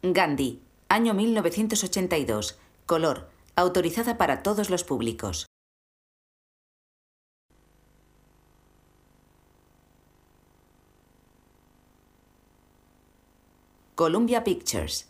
Gandhi, año 1982. Color, autorizada para todos los públicos. Columbia Pictures.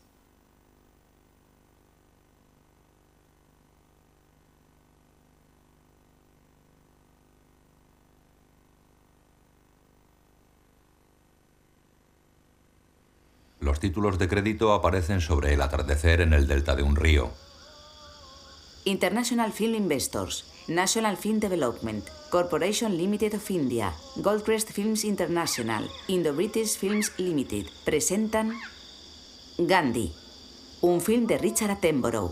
Los títulos de crédito aparecen sobre el atardecer en el delta de un río. International Film Investors, National Film Development, Corporation Limited of India, Goldcrest Films International, Indo-British Films Limited presentan Gandhi, un film de Richard Attenborough.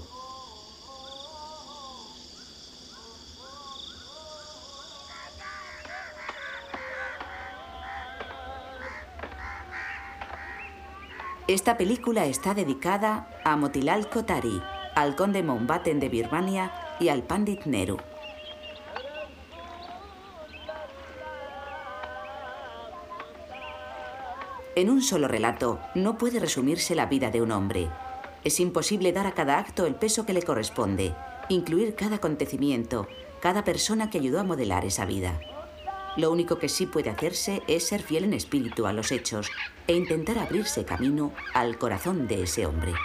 Esta película está dedicada a Motilal Kotari, al conde Mountbatten de Birmania y al Pandit Nehru. En un solo relato no puede resumirse la vida de un hombre. Es imposible dar a cada acto el peso que le corresponde, incluir cada acontecimiento, cada persona que ayudó a modelar esa vida. Lo único que sí puede hacerse es ser fiel en espíritu a los hechos e intentar abrirse camino al corazón de ese hombre.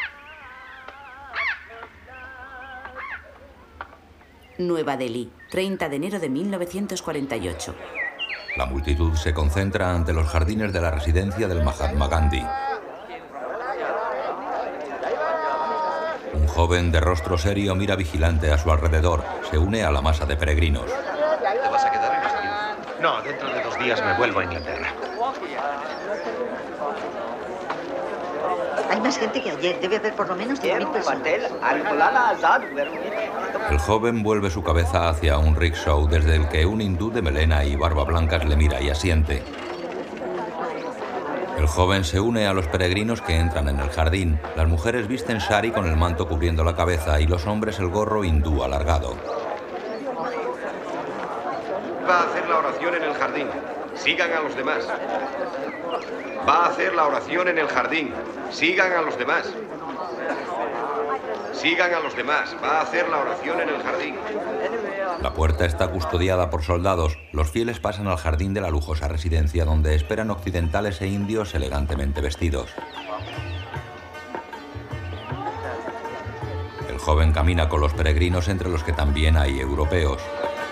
Nueva Delhi, 30 de enero de 1948. La multitud se concentra ante los jardines de la residencia del Mahatma Gandhi. Un joven de rostro serio mira vigilante a su alrededor. Se une a la masa de peregrinos. ¿Te vas a quedar en Brasil? No, dentro de 2 días me vuelvo a Inglaterra. Hay más gente que ayer. Debe haber por lo menos 10.000 personas. El joven vuelve su cabeza hacia un rickshaw desde el que un hindú de melena y barba blancas le mira y asiente. El joven se une a los peregrinos que entran en el jardín. Las mujeres visten sari con el manto cubriendo la cabeza y los hombres el gorro hindú alargado. Va a hacer la oración en el jardín. Sigan a los demás. Va a hacer la oración en el jardín. Sigan a los demás. Sigan a los demás. Va a hacer la oración en el jardín. La puerta está custodiada por soldados. Los fieles pasan al jardín de la lujosa residencia donde esperan occidentales e indios elegantemente vestidos. El joven camina con los peregrinos entre los que también hay europeos.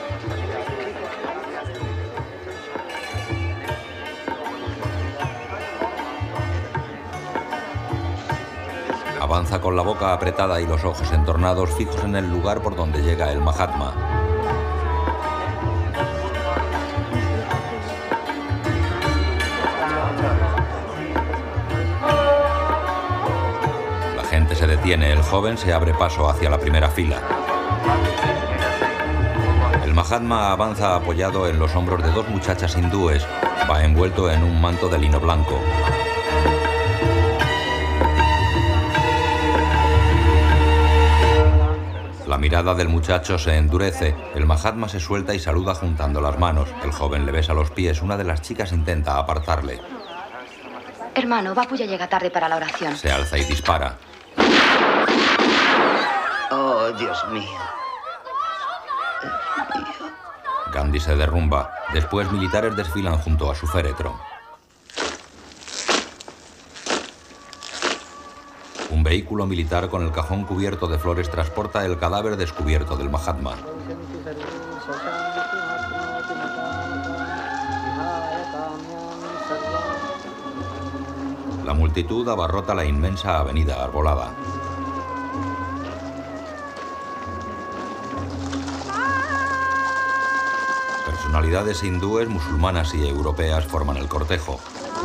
Avanza con la boca apretada y los ojos entornados fijos en el lugar por donde llega el Mahatma. La gente se detiene, el joven se abre paso hacia la primera fila. El Mahatma avanza apoyado en los hombros de 2 muchachas hindúes. Va envuelto en un manto de lino blanco. La mirada del muchacho se endurece. El Mahatma se suelta y saluda juntando las manos. El joven le besa los pies. Una de las chicas intenta apartarle. Hermano, Bapu ya llega tarde para la oración. Se alza y dispara. Oh, Dios mío. Gandhi se derrumba. Después militares desfilan junto a su féretro. Un vehículo militar con el cajón cubierto de flores transporta el cadáver descubierto del Mahatma. La multitud abarrota la inmensa avenida arbolada. Personalidades hindúes, musulmanas y europeas forman el cortejo.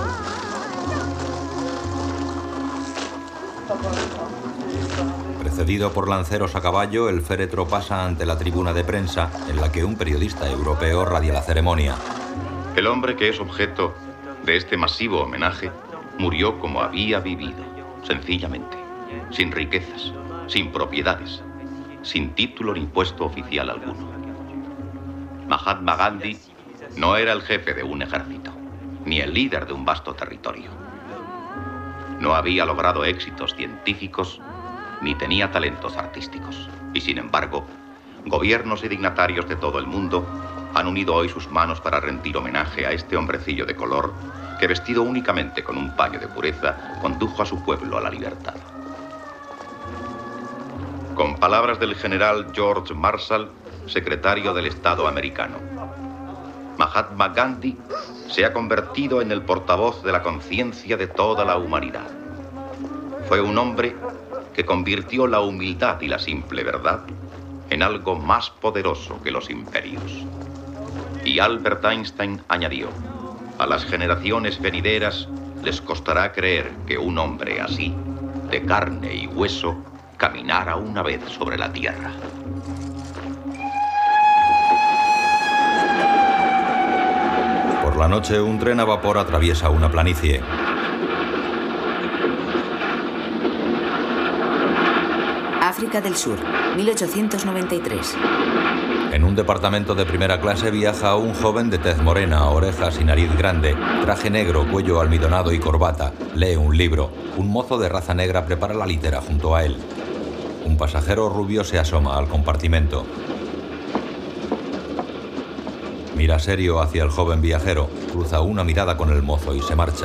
Precedido por lanceros a caballo, el féretro pasa ante la tribuna de prensa, en la que un periodista europeo radia la ceremonia. El hombre que es objeto de este masivo homenaje murió como había vivido, sencillamente, sin riquezas, sin propiedades, sin título ni puesto oficial alguno. Mahatma Gandhi no era el jefe de un ejército, ni el líder de un vasto territorio. No había logrado éxitos científicos ni tenía talentos artísticos. Y sin embargo, gobiernos y dignatarios de todo el mundo han unido hoy sus manos para rendir homenaje a este hombrecillo de color que, vestido únicamente con un paño de pureza, condujo a su pueblo a la libertad. Con palabras del general George Marshall, secretario del Estado americano, Mahatma Gandhi se ha convertido en el portavoz de la conciencia de toda la humanidad. Fue un hombre que convirtió la humildad y la simple verdad en algo más poderoso que los imperios. Y Albert Einstein añadió: a las generaciones venideras les costará creer que un hombre así, de carne y hueso, caminara una vez sobre la tierra. Por la noche, un tren a vapor atraviesa una planicie. África del Sur, 1893. En un departamento de primera clase viaja un joven de tez morena, orejas y nariz grande, traje negro, cuello almidonado y corbata. Lee un libro. Un mozo de raza negra prepara la litera junto a él. Un pasajero rubio se asoma al compartimento. Mira serio hacia el joven viajero, cruza una mirada con el mozo y se marcha.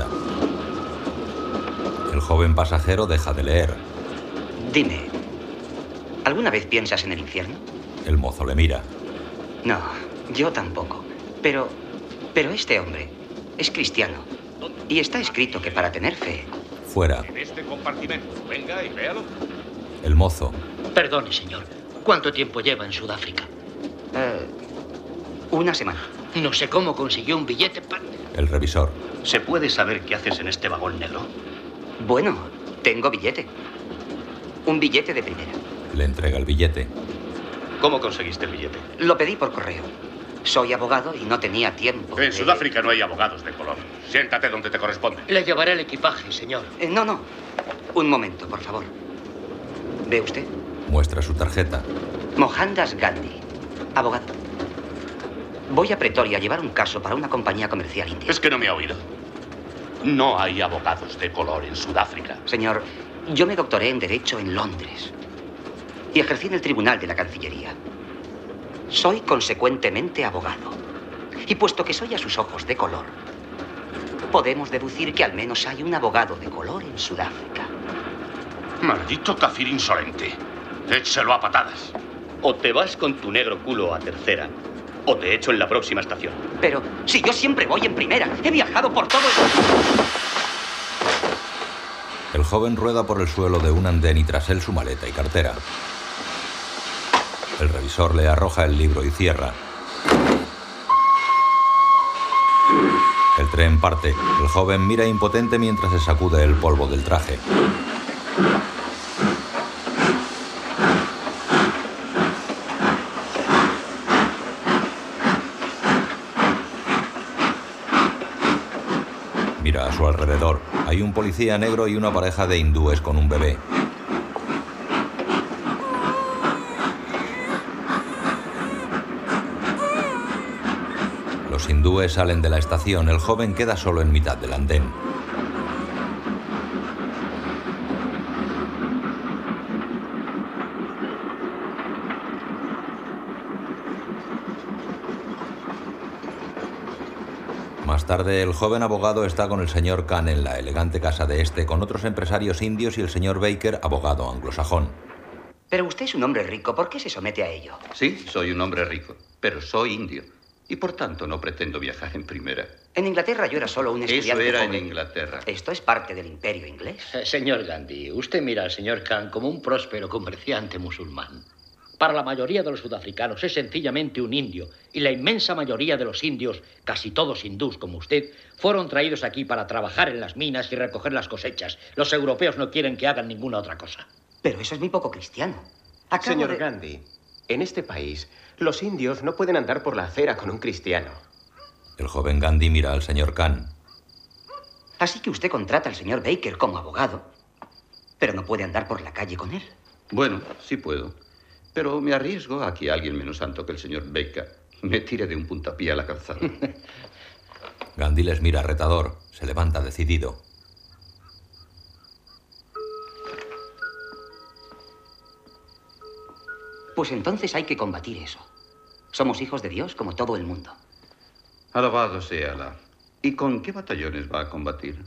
El joven pasajero deja de leer. Dime, ¿alguna vez piensas en el infierno? El mozo le mira. No, yo tampoco. Pero este hombre es cristiano. Y está escrito que para tener fe... Fuera. En este compartimento. Venga y véalo. El mozo. Perdone, señor. ¿Cuánto tiempo lleva en Sudáfrica? Una semana. No sé cómo consiguió un billete para... El revisor. ¿Se puede saber qué haces en este vagón negro? Bueno, tengo billete. Un billete de primera. Le entrega el billete. ¿Cómo conseguiste el billete? Lo pedí por correo. Soy abogado y no tenía tiempo. En Sudáfrica no hay abogados de color. Siéntate donde te corresponde. Le llevaré el equipaje, señor. No. Un momento, por favor. ¿Ve usted? Muestra su tarjeta. Mohandas Gandhi, abogado. Voy a Pretoria a llevar un caso para una compañía comercial india. Es que no me ha oído. No hay abogados de color en Sudáfrica. Señor, yo me doctoré en Derecho en Londres y ejercí en el Tribunal de la Cancillería. Soy consecuentemente abogado. Y puesto que soy a sus ojos de color, podemos deducir que al menos hay un abogado de color en Sudáfrica. Maldito kafir insolente. Échelo a patadas. O te vas con tu negro culo a tercera, o te echo en la próxima estación. Pero si yo siempre voy en primera, he viajado por todo El joven rueda por el suelo de un andén y tras él su maleta y cartera. El revisor le arroja el libro y cierra. El tren parte. El joven mira impotente mientras se sacude el polvo del traje. Mira a su alrededor. Hay un policía negro y una pareja de hindúes con un bebé. Los hindúes salen de la estación. El joven queda solo en mitad del andén. Más tarde, el joven abogado está con el señor Khan en la elegante casa de este, con otros empresarios indios y el señor Baker, abogado anglosajón. Pero usted es un hombre rico, ¿por qué se somete a ello? Sí, soy un hombre rico, pero soy indio. Y por tanto no pretendo viajar en primera. En Inglaterra yo era solo un estudiante. Eso era joven. en Inglaterra. Esto es parte del imperio inglés. Señor Gandhi, usted mira al señor Khan como un próspero comerciante musulmán. Para la mayoría de los sudafricanos es sencillamente un indio. Y la inmensa mayoría de los indios, casi todos hindús como usted, fueron traídos aquí para trabajar en las minas y recoger las cosechas. Los europeos no quieren que hagan ninguna otra cosa. Pero eso es muy poco cristiano. Señor Gandhi, en este país, los indios no pueden andar por la acera con un cristiano. El joven Gandhi mira al señor Khan. Así que usted contrata al señor Baker como abogado, pero no puede andar por la calle con él. Bueno, sí puedo. Pero me arriesgo a que alguien menos santo que el señor Baker me tire de un puntapié a la calzada. Gandhi les mira retador. Se levanta decidido. Pues entonces hay que combatir eso. Somos hijos de Dios como todo el mundo. Alabado sea Alá. ¿Y con qué batallones va a combatir?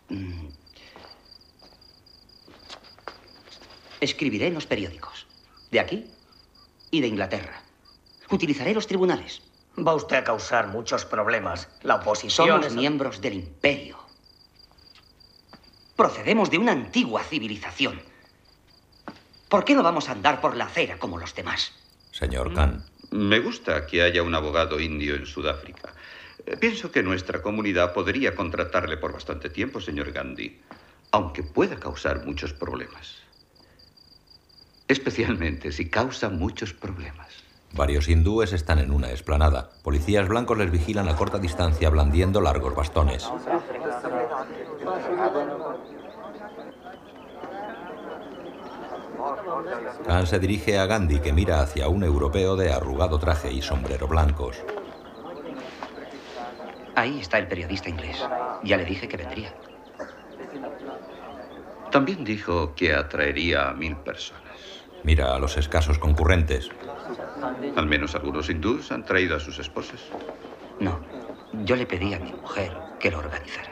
Escribiré en los periódicos. De aquí y de Inglaterra. Utilizaré los tribunales. Va usted a causar muchos problemas. La oposición... Somos miembros del imperio. Procedemos de una antigua civilización. ¿Por qué no vamos a andar por la acera como los demás? Señor Khan. Me gusta que haya un abogado indio en Sudáfrica. Pienso que nuestra comunidad podría contratarle por bastante tiempo, señor Gandhi, aunque pueda causar muchos problemas. Especialmente si causa muchos problemas. Varios hindúes están en una explanada. Policías blancos les vigilan a corta distancia blandiendo largos bastones. Khan se dirige a Gandhi, que mira hacia un europeo de arrugado traje y sombrero blancos. Ahí está el periodista inglés. Ya le dije que vendría. También dijo que atraería a 1000 personas. Mira a los escasos concurrentes. Al menos algunos hindúes han traído a sus esposas. No, yo le pedí a mi mujer que lo organizara.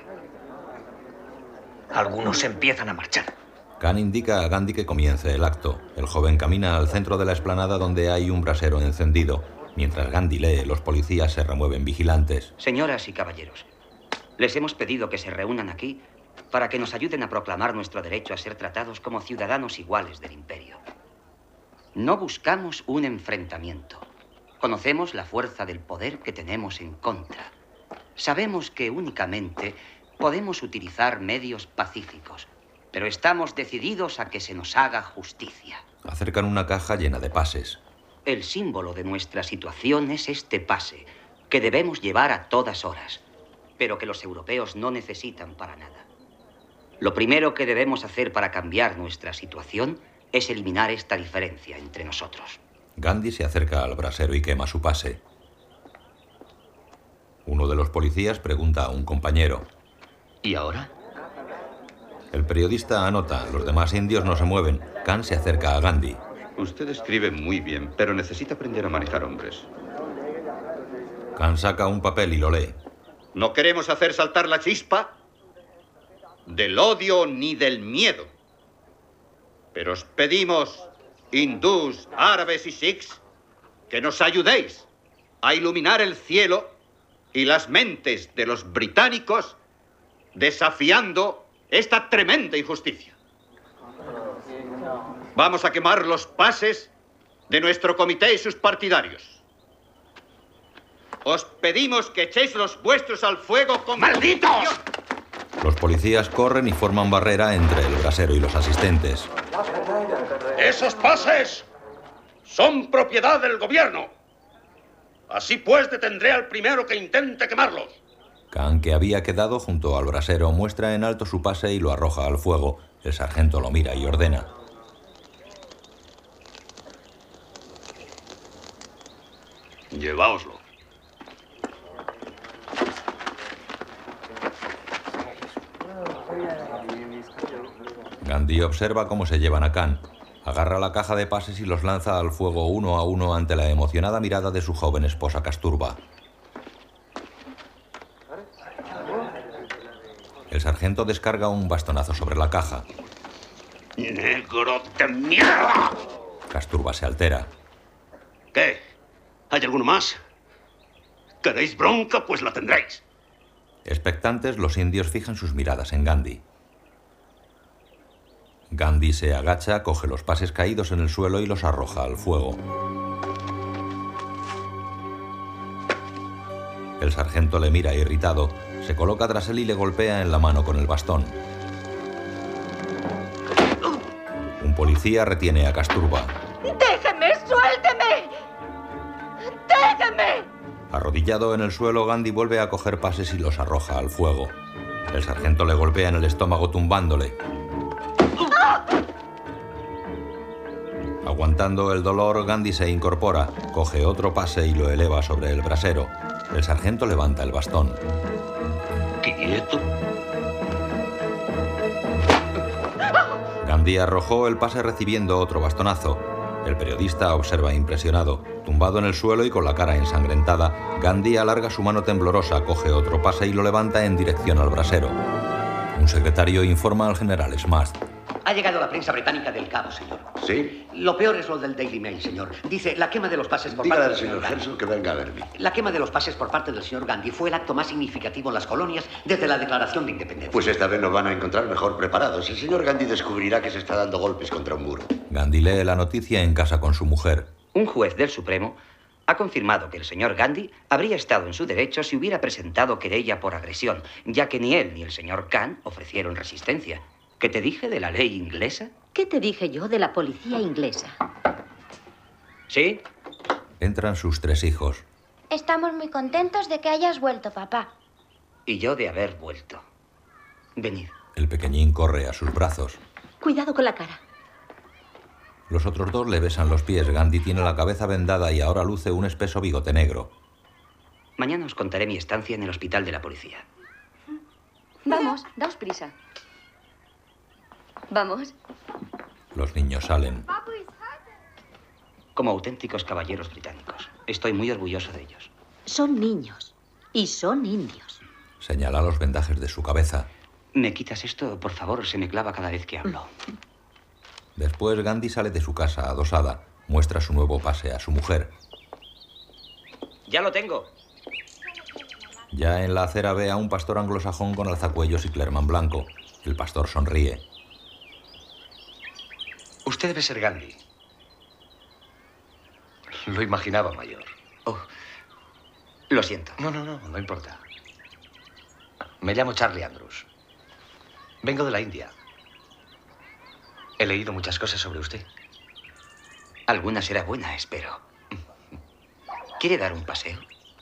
Algunos empiezan a marchar. Khan indica a Gandhi que comience el acto. El joven camina al centro de la explanada donde hay un brasero encendido. Mientras Gandhi lee, los policías se remueven vigilantes. Señoras y caballeros, les hemos pedido que se reúnan aquí para que nos ayuden a proclamar nuestro derecho a ser tratados como ciudadanos iguales del imperio. No buscamos un enfrentamiento. Conocemos la fuerza del poder que tenemos en contra. Sabemos que únicamente podemos utilizar medios pacíficos, pero estamos decididos a que se nos haga justicia. Acercan una caja llena de pases. El símbolo de nuestra situación es este pase, que debemos llevar a todas horas, pero que los europeos no necesitan para nada. Lo primero que debemos hacer para cambiar nuestra situación es eliminar esta diferencia entre nosotros. Gandhi se acerca al brasero y quema su pase. Uno de los policías pregunta a un compañero. ¿Y ahora? El periodista anota. Los demás indios no se mueven. Khan se acerca a Gandhi. Usted escribe muy bien, pero necesita aprender a manejar hombres. Khan saca un papel y lo lee. No queremos hacer saltar la chispa del odio ni del miedo. Pero os pedimos, hindús, árabes y sikhs, que nos ayudéis a iluminar el cielo y las mentes de los británicos desafiando esta tremenda injusticia. Vamos a quemar los pases de nuestro comité y sus partidarios. Os pedimos que echéis los vuestros al fuego con... ¡Malditos! Los policías corren y forman barrera entre el brasero y los asistentes. ¡Esos pases son propiedad del gobierno! Así pues, detendré al primero que intente quemarlos. Khan, que había quedado junto al brasero, muestra en alto su pase y lo arroja al fuego. El sargento lo mira y ordena. Lleváoslo. Gandhi observa cómo se llevan a Khan. Agarra la caja de pases y los lanza al fuego uno a uno ante la emocionada mirada de su joven esposa Kasturba. El sargento descarga un bastonazo sobre la caja. ¡Negro de mierda! Kasturba se altera. ¿Qué? ¿Hay alguno más? ¿Queréis bronca? Pues la tendréis. Expectantes, los indios fijan sus miradas en Gandhi. Gandhi se agacha, coge los pases caídos en el suelo y los arroja al fuego. El sargento le mira irritado, se coloca tras él y le golpea en la mano con el bastón. Un policía retiene a Kasturba. ¡Déjeme! ¡Suélteme! ¡Déjeme! Arrodillado en el suelo, Gandhi vuelve a coger pases y los arroja al fuego. El sargento le golpea en el estómago tumbándole. Aguantando el dolor, Gandhi se incorpora, coge otro pase y lo eleva sobre el brasero. El sargento levanta el bastón. ¡Quieto! Gandhi arrojó el pase recibiendo otro bastonazo. El periodista observa impresionado. Tumbado en el suelo y con la cara ensangrentada, Gandhi alarga su mano temblorosa, coge otro pase y lo levanta en dirección al brasero. Un secretario informa al general Smuts. Ha llegado la prensa británica del Cabo, señor. ¿Sí? Lo peor es lo del Daily Mail, señor. Dice, la quema de los pases por parte del señor Henson que venga a verme. La quema de los pases por parte del señor Gandhi fue el acto más significativo en las colonias desde la declaración de independencia. Pues esta vez nos van a encontrar mejor preparados. El señor Gandhi descubrirá que se está dando golpes contra un muro. Gandhi lee la noticia en casa con su mujer. Un juez del Supremo ha confirmado que el señor Gandhi habría estado en su derecho si hubiera presentado querella por agresión, ya que ni él ni el señor Khan ofrecieron resistencia. ¿Qué te dije de la ley inglesa? ¿Qué te dije yo de la policía inglesa? ¿Sí? Entran sus 3 hijos. Estamos muy contentos de que hayas vuelto, papá. Y yo de haber vuelto. Venid. El pequeñín corre a sus brazos. Cuidado con la cara. Los otros 2 le besan los pies. Gandhi tiene la cabeza vendada y ahora luce un espeso bigote negro. Mañana os contaré mi estancia en el hospital de la policía. Vamos, daos prisa. Vamos. Los niños salen. Como auténticos caballeros británicos. Estoy muy orgulloso de ellos. Son niños. Y son indios. Señala los vendajes de su cabeza. ¿Me quitas esto? Por favor, se me clava cada vez que hablo. Después Gandhi sale de su casa adosada. Muestra su nuevo pase a su mujer. ¡Ya lo tengo! Ya en la acera ve a un pastor anglosajón con alzacuellos y clermán blanco. El pastor sonríe. Usted debe ser Gandhi. Lo imaginaba mayor. Oh, lo siento. No importa. Me llamo Charlie Andrews. Vengo de la India. He leído muchas cosas sobre usted. Alguna será buena, espero. ¿Quiere dar un paseo?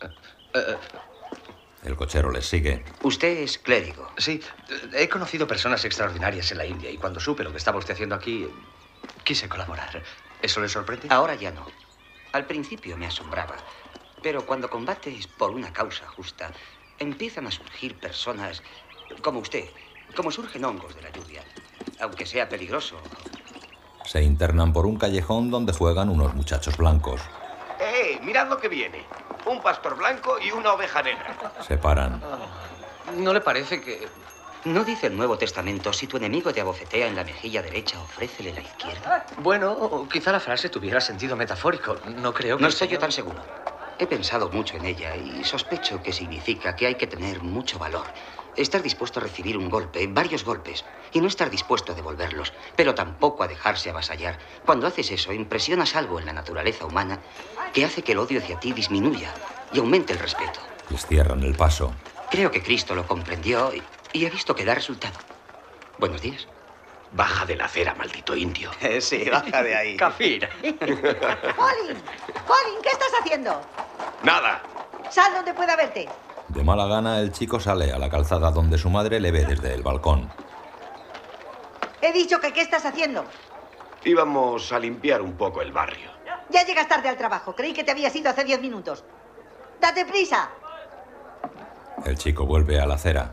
El cochero les sigue. Usted es clérigo. Sí, he conocido personas extraordinarias en la India y cuando supe lo que estaba usted haciendo aquí, quise colaborar. ¿Eso le sorprende? Ahora ya no. Al principio me asombraba, pero cuando combates por una causa justa, empiezan a surgir personas como usted, como surgen hongos de la lluvia, aunque sea peligroso. Se internan por un callejón donde juegan unos muchachos blancos. Mirad lo que viene. Un pastor blanco y una oveja negra. Se paran. ¿No le parece que...? ¿No dice el Nuevo Testamento, si tu enemigo te abofetea en la mejilla derecha, ofrécele la izquierda? Bueno, quizá la frase tuviera sentido metafórico. No creo que... No estoy yo tan seguro. He pensado mucho en ella y sospecho que significa que hay que tener mucho valor. Estar dispuesto a recibir un golpe, varios golpes, y no estar dispuesto a devolverlos, pero tampoco a dejarse avasallar. Cuando haces eso, impresionas algo en la naturaleza humana que hace que el odio hacia ti disminuya y aumente el respeto. Les cierran el paso. Creo que Cristo lo comprendió y he visto que da resultado. Buenos días. Baja de la acera, maldito indio. Sí, baja de ahí. Kafir. ¡Colin! ¡Colin! ¿Qué estás haciendo? Nada. Sal donde pueda verte. De mala gana, el chico sale a la calzada donde su madre le ve desde el balcón. He dicho que ¿qué estás haciendo? Íbamos a limpiar un poco el barrio. Ya llegas tarde al trabajo. Creí que te habías ido hace 10 minutos. ¡Date prisa! El chico vuelve a la acera.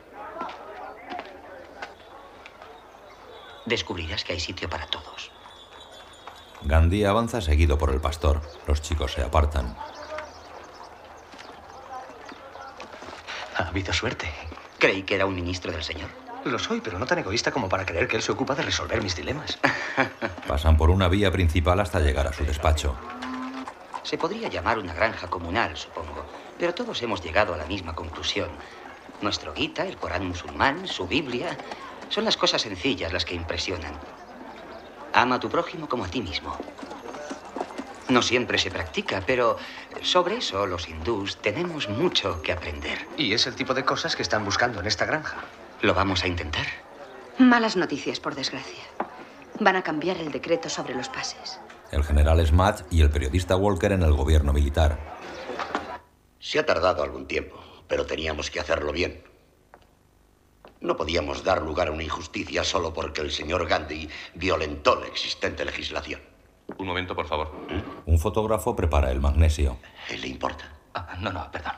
Descubrirás que hay sitio para todos. Gandhi avanza seguido por el pastor. Los chicos se apartan. Ha habido suerte. Creí que era un ministro del Señor. Lo soy, pero no tan egoísta como para creer que él se ocupa de resolver mis dilemas. Pasan por una vía principal hasta llegar a su despacho. Se podría llamar una granja comunal, supongo. Pero todos hemos llegado a la misma conclusión. Nuestro Gita, el Corán musulmán, su Biblia... Son las cosas sencillas las que impresionan. Ama a tu prójimo como a ti mismo. No siempre se practica, pero sobre eso los hindús tenemos mucho que aprender. Y es el tipo de cosas que están buscando en esta granja. ¿Lo vamos a intentar? Malas noticias, por desgracia. Van a cambiar el decreto sobre los pases. El general Smuts y el periodista Walker en el gobierno militar. Se ha tardado algún tiempo, pero teníamos que hacerlo bien. No podíamos dar lugar a una injusticia solo porque el señor Gandhi violentó la existente legislación. Un momento, por favor. Un fotógrafo prepara el magnesio. ¿Le importa? No, perdón.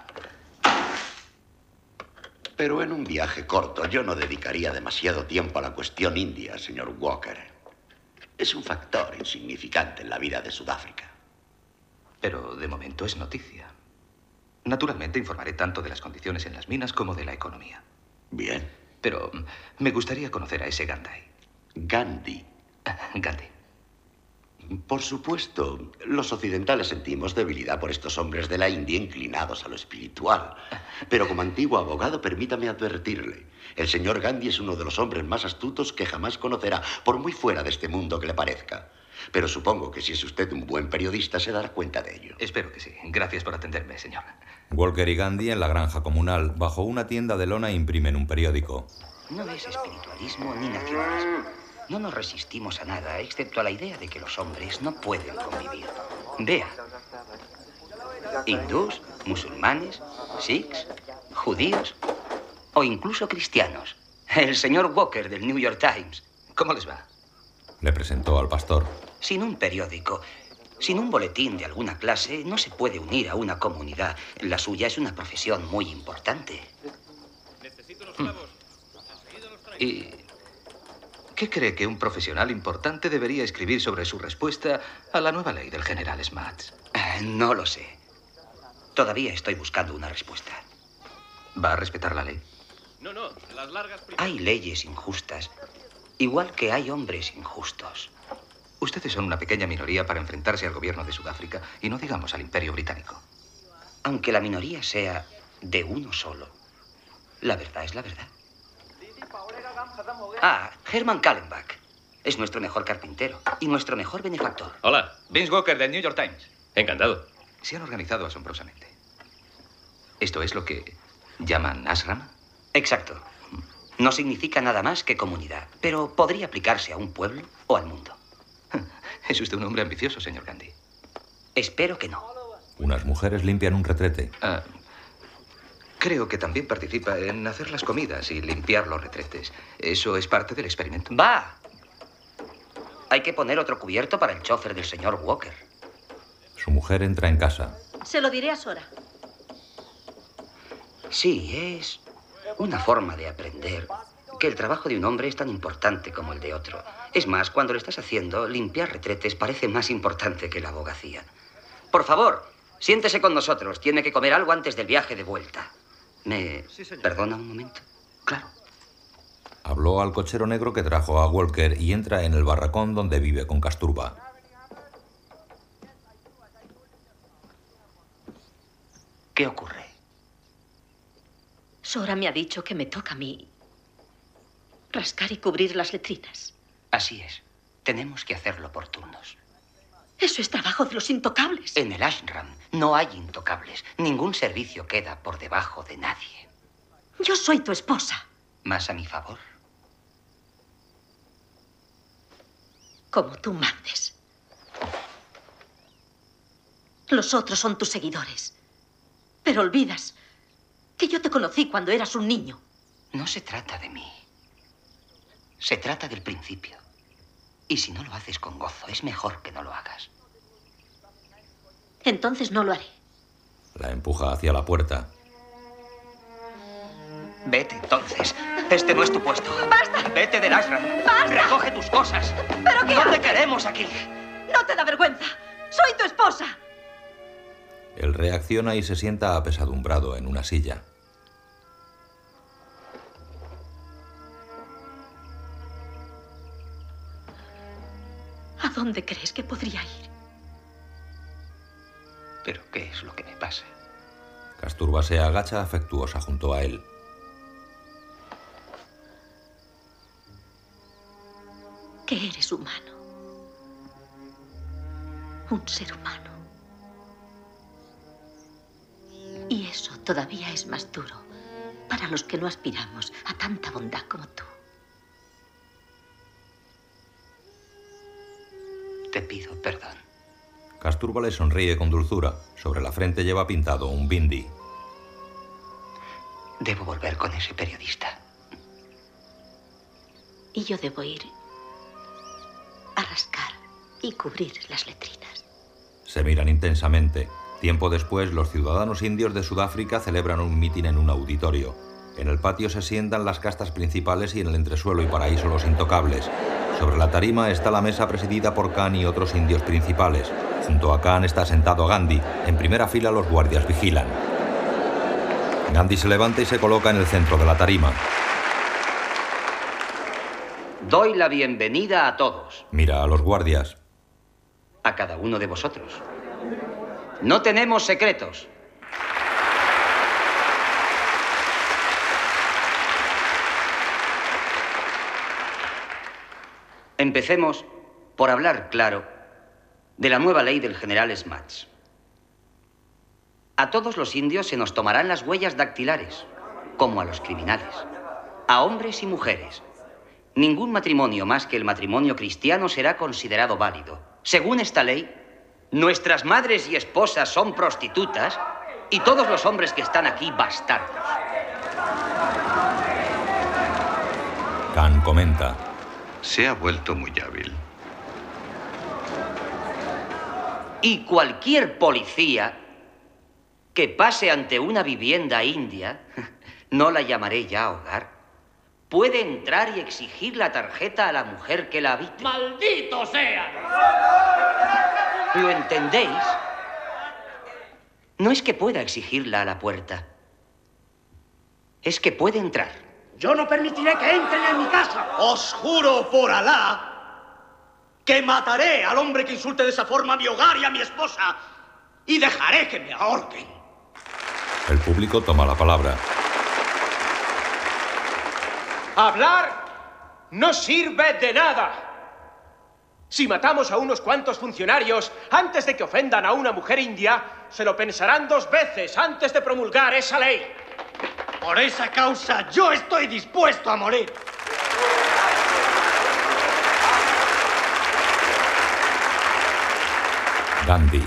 Pero en un viaje corto yo no dedicaría demasiado tiempo a la cuestión india, señor Walker. Es un factor insignificante en la vida de Sudáfrica. Pero de momento es noticia. Naturalmente informaré tanto de las condiciones en las minas como de la economía. Bien. Pero me gustaría conocer a ese Gandhi. Gandhi. Gandhi. Por supuesto, los occidentales sentimos debilidad por estos hombres de la India inclinados a lo espiritual. Pero como antiguo abogado, permítame advertirle. El señor Gandhi es uno de los hombres más astutos que jamás conocerá, por muy fuera de este mundo que le parezca. Pero supongo que si es usted un buen periodista se dará cuenta de ello. Espero que sí. Gracias por atenderme, señor. Walker y Gandhi, en la granja comunal, bajo una tienda de lona, imprimen un periódico. No es espiritualismo ni nacionalismo. No nos resistimos a nada, excepto a la idea de que los hombres no pueden convivir. Vea. Hindús, musulmanes, sikhs, judíos o incluso cristianos. El señor Walker del New York Times. ¿Cómo les va? Le presentó al pastor. Sin un periódico, sin un boletín de alguna clase, no se puede unir a una comunidad. La suya es una profesión muy importante. Necesito los clavos. ¿Y qué cree que un profesional importante debería escribir sobre su respuesta a la nueva ley del general Smuts? No lo sé. Todavía estoy buscando una respuesta. ¿Va a respetar la ley? No, las largas... Hay leyes injustas, igual que hay hombres injustos. Ustedes son una pequeña minoría para enfrentarse al gobierno de Sudáfrica y no digamos al Imperio Británico. Aunque la minoría sea de uno solo, la verdad es la verdad. Herman Kallenbach. Es nuestro mejor carpintero y nuestro mejor benefactor. Hola, Vince Walker del New York Times. Encantado. Se han organizado asombrosamente. ¿Esto es lo que llaman ashram? Exacto. No significa nada más que comunidad, pero podría aplicarse a un pueblo o al mundo. Es usted un hombre ambicioso, señor Gandhi. Espero que no. Unas mujeres limpian un retrete. Creo que también participa en hacer las comidas y limpiar los retretes. ¿Eso es parte del experimento? ¡Va! Hay que poner otro cubierto para el chofer del señor Walker. Su mujer entra en casa. Se lo diré a Sora. Sí, es una forma de aprender que el trabajo de un hombre es tan importante como el de otro. Es más, cuando lo estás haciendo, limpiar retretes parece más importante que la abogacía. Por favor, siéntese con nosotros. Tiene que comer algo antes del viaje de vuelta. ¿Me perdona un momento? Claro. Habló al cochero negro que trajo a Walker y entra en el barracón donde vive con Kasturba. ¿Qué ocurre? Sora me ha dicho que me toca a mí rascar y cubrir las letrinas. Así es. Tenemos que hacerlo por turnos. Eso es trabajo de los intocables. En el ashram no hay intocables. Ningún servicio queda por debajo de nadie. Yo soy tu esposa. ¿Más a mi favor? Como tú mandes. Los otros son tus seguidores. Pero olvidas que yo te conocí cuando eras un niño. No se trata de mí. Se trata del principio. Y si no lo haces con gozo, es mejor que no lo hagas. Entonces no lo haré. La empuja hacia la puerta. Vete, entonces. Este no es tu puesto. ¡Basta! Vete del ashram. ¡Basta! Recoge tus cosas. ¿Pero qué No te haces? queremos aquí. ¡No te da vergüenza! ¡Soy tu esposa! Él reacciona y se sienta apesadumbrado en una silla. ¿A dónde crees que podría ir? ¿Pero qué es lo que me pasa? Kasturba se agacha afectuosa junto a él. Que eres humano. Un ser humano. Y eso todavía es más duro para los que no aspiramos a tanta bondad como tú. Te pido perdón. Kasturba le sonríe con dulzura. Sobre la frente lleva pintado un bindi. Debo volver con ese periodista. Y yo debo ir a rascar y cubrir las letrinas. Se miran intensamente. Tiempo después, los ciudadanos indios de Sudáfrica celebran un mitin en un auditorio. En el patio se sientan las castas principales y en el entresuelo y paraíso los intocables. Sobre la tarima está la mesa presidida por Khan y otros indios principales. Junto a Khan está sentado Gandhi. En primera fila los guardias vigilan. Gandhi se levanta y se coloca en el centro de la tarima. Doy la bienvenida a todos. Mira a los guardias. A cada uno de vosotros. No tenemos secretos. Empecemos por hablar claro de la nueva ley del general Smuts. A todos los indios se nos tomarán las huellas dactilares, como a los criminales, a hombres y mujeres. Ningún matrimonio más que el matrimonio cristiano será considerado válido. Según esta ley, nuestras madres y esposas son prostitutas y todos los hombres que están aquí bastardos. Khan comenta. Se ha vuelto muy hábil. Y cualquier policía que pase ante una vivienda india, no la llamaré ya hogar, puede entrar y exigir la tarjeta a la mujer que la habite. ¡Maldito sea! ¿Lo entendéis? No es que pueda exigirla a la puerta. Es que puede entrar. Yo no permitiré que entren en mi casa. Os juro por Alá que mataré al hombre que insulte de esa forma a mi hogar y a mi esposa y dejaré que me ahorquen. El público toma la palabra. Hablar no sirve de nada. Si matamos a unos cuantos funcionarios antes de que ofendan a una mujer india, se lo pensarán 2 veces antes de promulgar esa ley. Por esa causa yo estoy dispuesto a morir. Gandhi.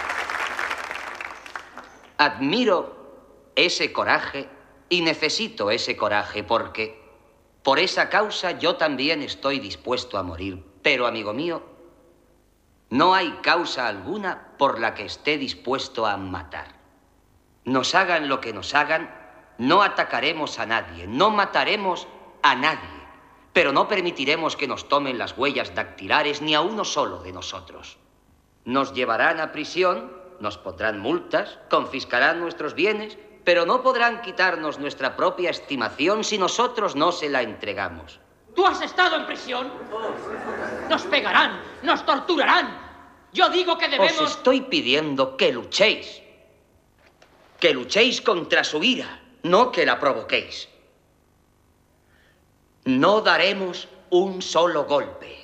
Admiro ese coraje y necesito ese coraje porque por esa causa yo también estoy dispuesto a morir. Pero, amigo mío, no hay causa alguna por la que esté dispuesto a matar. Nos hagan lo que nos hagan, no atacaremos a nadie, no mataremos a nadie, pero no permitiremos que nos tomen las huellas dactilares ni a uno solo de nosotros. Nos llevarán a prisión, nos pondrán multas, confiscarán nuestros bienes, pero no podrán quitarnos nuestra propia estimación si nosotros no se la entregamos. ¿Tú has estado en prisión? Nos pegarán, nos torturarán. Yo digo que debemos... Os estoy pidiendo que luchéis. Que luchéis contra su ira, no que la provoquéis. No daremos un solo golpe,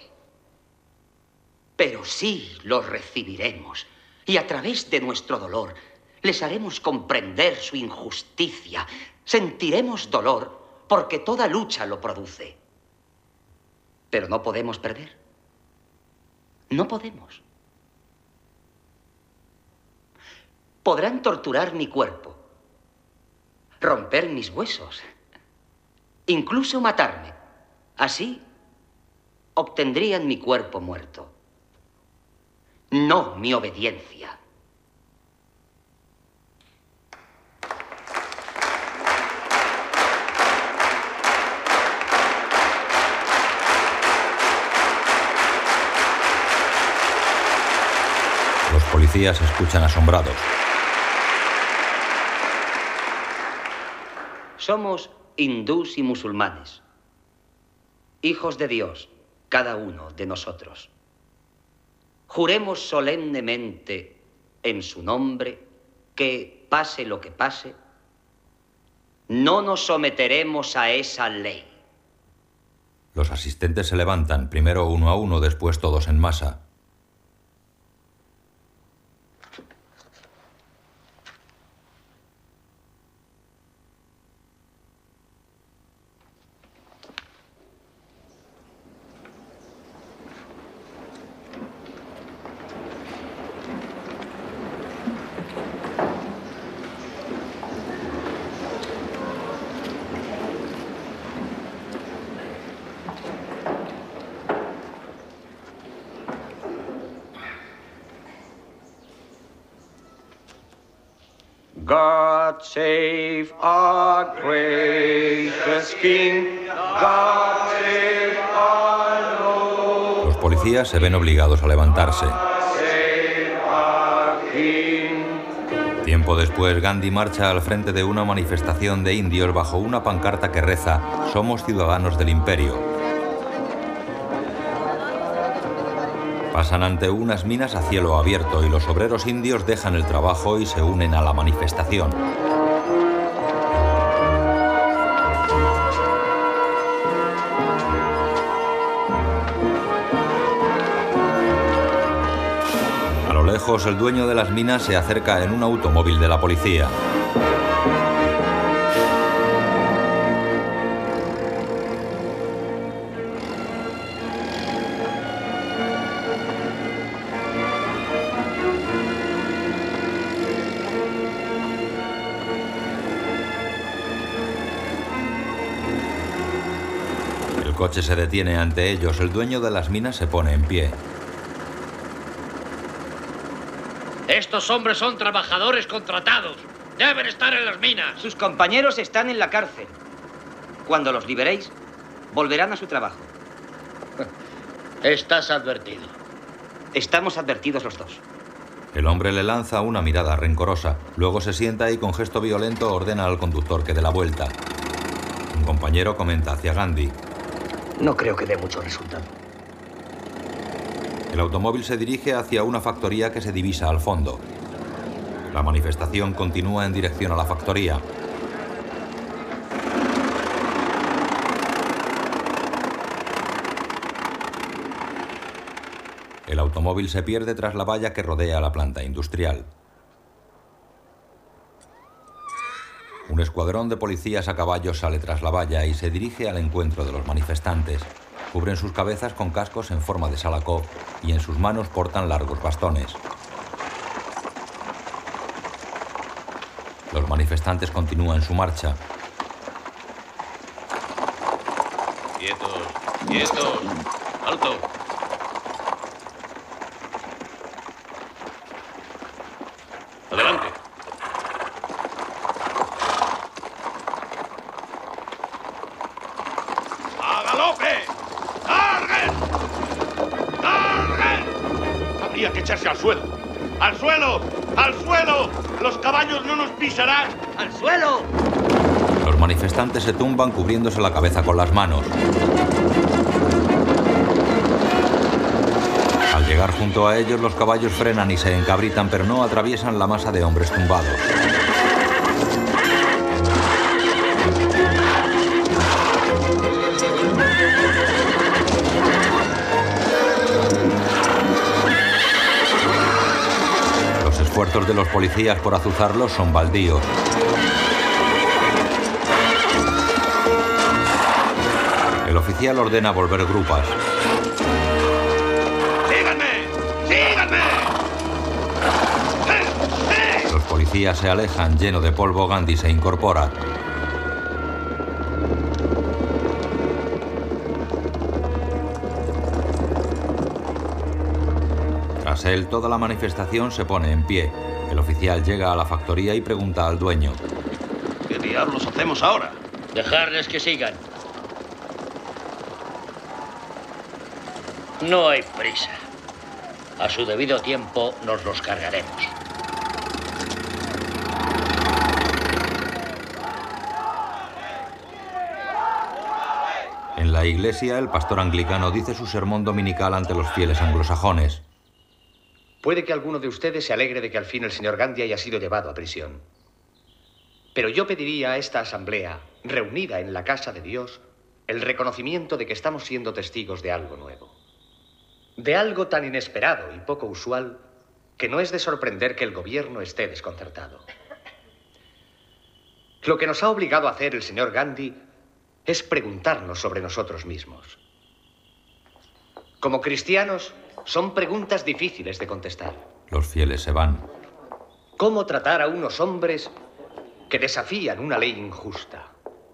pero sí lo recibiremos. Y a través de nuestro dolor les haremos comprender su injusticia. Sentiremos dolor porque toda lucha lo produce. Pero no podemos perder. No podemos. Podrán torturar mi cuerpo, romper mis huesos, incluso matarme. Así obtendrían mi cuerpo muerto, no mi obediencia. Los policías escuchan asombrados. Somos hindús y musulmanes, hijos de Dios, cada uno de nosotros. Juremos solemnemente en su nombre que, pase lo que pase, no nos someteremos a esa ley. Los asistentes se levantan, primero uno a uno, después todos en masa. God save our gracious King. God save our Lord. policías se ven obligados a levantarse. Tiempo después, Gandhi marcha al frente de una manifestación de indios bajo una pancarta que reza: "Somos ciudadanos del imperio". Pasan ante unas minas a cielo abierto y los obreros indios dejan el trabajo y se unen a la manifestación. A lo lejos, el dueño de las minas se acerca en un automóvil de la policía. El coche se detiene ante ellos. El dueño de las minas se pone en pie. Estos hombres son trabajadores contratados. Deben estar en las minas. Sus compañeros están en la cárcel. Cuando los liberéis, volverán a su trabajo. Estás advertido. Estamos advertidos los dos. El hombre le lanza una mirada rencorosa. Luego se sienta y con gesto violento ordena al conductor que dé la vuelta. Un compañero comenta hacia Gandhi: No creo que dé mucho resultado. El automóvil se dirige hacia una factoría que se divisa al fondo. La manifestación continúa en dirección a la factoría. El automóvil se pierde tras la valla que rodea la planta industrial. Un escuadrón de policías a caballo sale tras la valla y se dirige al encuentro de los manifestantes. Cubren sus cabezas con cascos en forma de Salakov y en sus manos portan largos bastones. Los manifestantes continúan su marcha. Quietos, quietos, alto. Adelante. ¡A galope! ¡Carguen! ¡Carguen! Habría que echarse al suelo. ¡Al suelo! ¡Al suelo! ¡Los caballos no nos pisarán! ¡Al suelo! Los manifestantes se tumban cubriéndose la cabeza con las manos. Al llegar junto a ellos, los caballos frenan y se encabritan, pero no atraviesan la masa de hombres tumbados. Los esfuerzos de los policías por azuzarlos son baldíos. El oficial ordena volver grupas. ¡Síganme! ¡Síganme! Los policías se alejan. Lleno de polvo, Gandhi se incorpora. Tras él, toda la manifestación se pone en pie. El oficial llega a la factoría y pregunta al dueño: ¿Qué diablos hacemos ahora? Dejarles que sigan. No hay prisa. A su debido tiempo nos los cargaremos. En la iglesia, el pastor anglicano dice su sermón dominical ante los fieles anglosajones. Puede que alguno de ustedes se alegre de que al fin el señor Gandhi haya sido llevado a prisión. Pero yo pediría a esta asamblea, reunida en la casa de Dios, el reconocimiento de que estamos siendo testigos de algo nuevo. De algo tan inesperado y poco usual que no es de sorprender que el gobierno esté desconcertado. Lo que nos ha obligado a hacer el señor Gandhi es preguntarnos sobre nosotros mismos. Como cristianos, son preguntas difíciles de contestar. Los fieles se van. ¿Cómo tratar a unos hombres que desafían una ley injusta?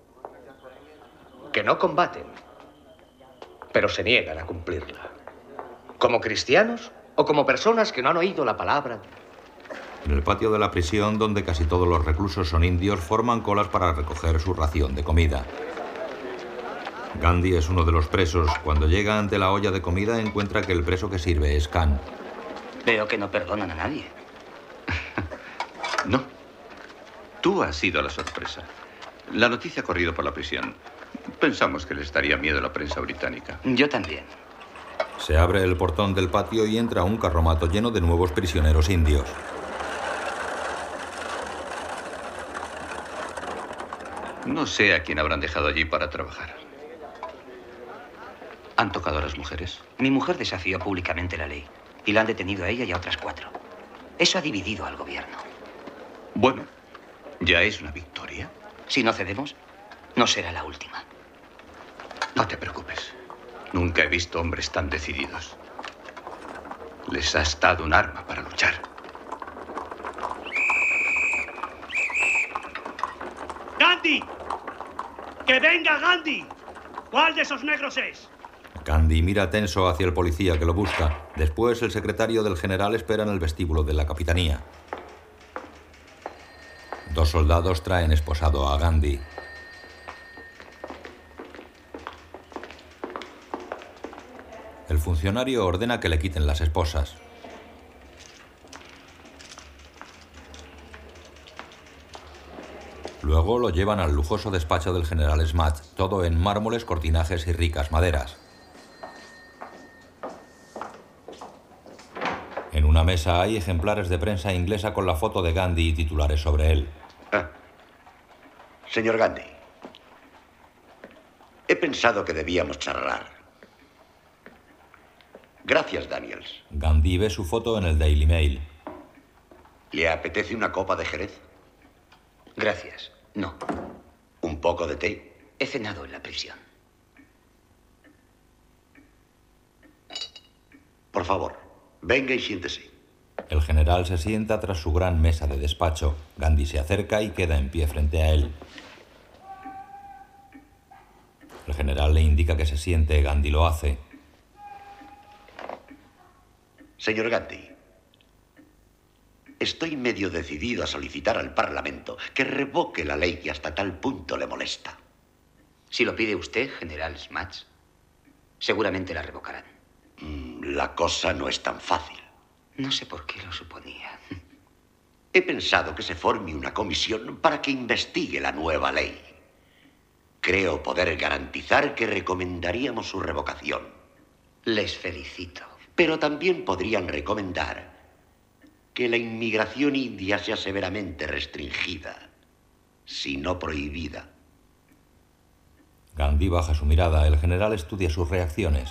Que no combaten, pero se niegan a cumplirla. ¿Como cristianos o como personas que no han oído la palabra? En el patio de la prisión, donde casi todos los reclusos son indios, forman colas para recoger su ración de comida. Gandhi es uno de los presos. Cuando llega ante la olla de comida, encuentra que el preso que sirve es Khan. Veo que no perdonan a nadie. No. Tú has sido la sorpresa. La noticia ha corrido por la prisión. Pensamos que les daría miedo a la prensa británica. Yo también. Se abre el portón del patio y entra un carromato lleno de nuevos prisioneros indios. No sé a quién habrán dejado allí para trabajar. ¿Han tocado a las mujeres? Mi mujer desafió públicamente la ley y la han detenido a ella y a otras 4. Eso ha dividido al gobierno. Bueno, ya es una victoria. Si no cedemos, no será la última. No te preocupes. Nunca he visto hombres tan decididos. Les has dado un arma para luchar. ¡Gandhi! ¡Que venga Gandhi! ¿Cuál de esos negros es? Gandhi mira tenso hacia el policía que lo busca. Después, el secretario del general espera en el vestíbulo de la capitanía. 2 soldados traen esposado a Gandhi. El funcionario ordena que le quiten las esposas. Luego lo llevan al lujoso despacho del general Smuts, todo en mármoles, cortinajes y ricas maderas. En una mesa hay ejemplares de prensa inglesa con la foto de Gandhi y titulares sobre él. Señor Gandhi, he pensado que debíamos charlar. Gracias, Daniels. Gandhi ve su foto en el Daily Mail. ¿Le apetece una copa de Jerez? Gracias. No. ¿Un poco de té? He cenado en la prisión. Por favor, venga y siéntese. El general se sienta tras su gran mesa de despacho. Gandhi se acerca y queda en pie frente a él. El general le indica que se siente. Gandhi lo hace. Señor Gandhi, estoy medio decidido a solicitar al Parlamento que revoque la ley que hasta tal punto le molesta. Si lo pide usted, general Smuts, seguramente la revocarán. La cosa no es tan fácil. No sé por qué lo suponía. He pensado que se forme una comisión para que investigue la nueva ley. Creo poder garantizar que recomendaríamos su revocación. Les felicito. Pero también podrían recomendar que la inmigración india sea severamente restringida, si no prohibida. Gandhi baja su mirada. El general estudia sus reacciones.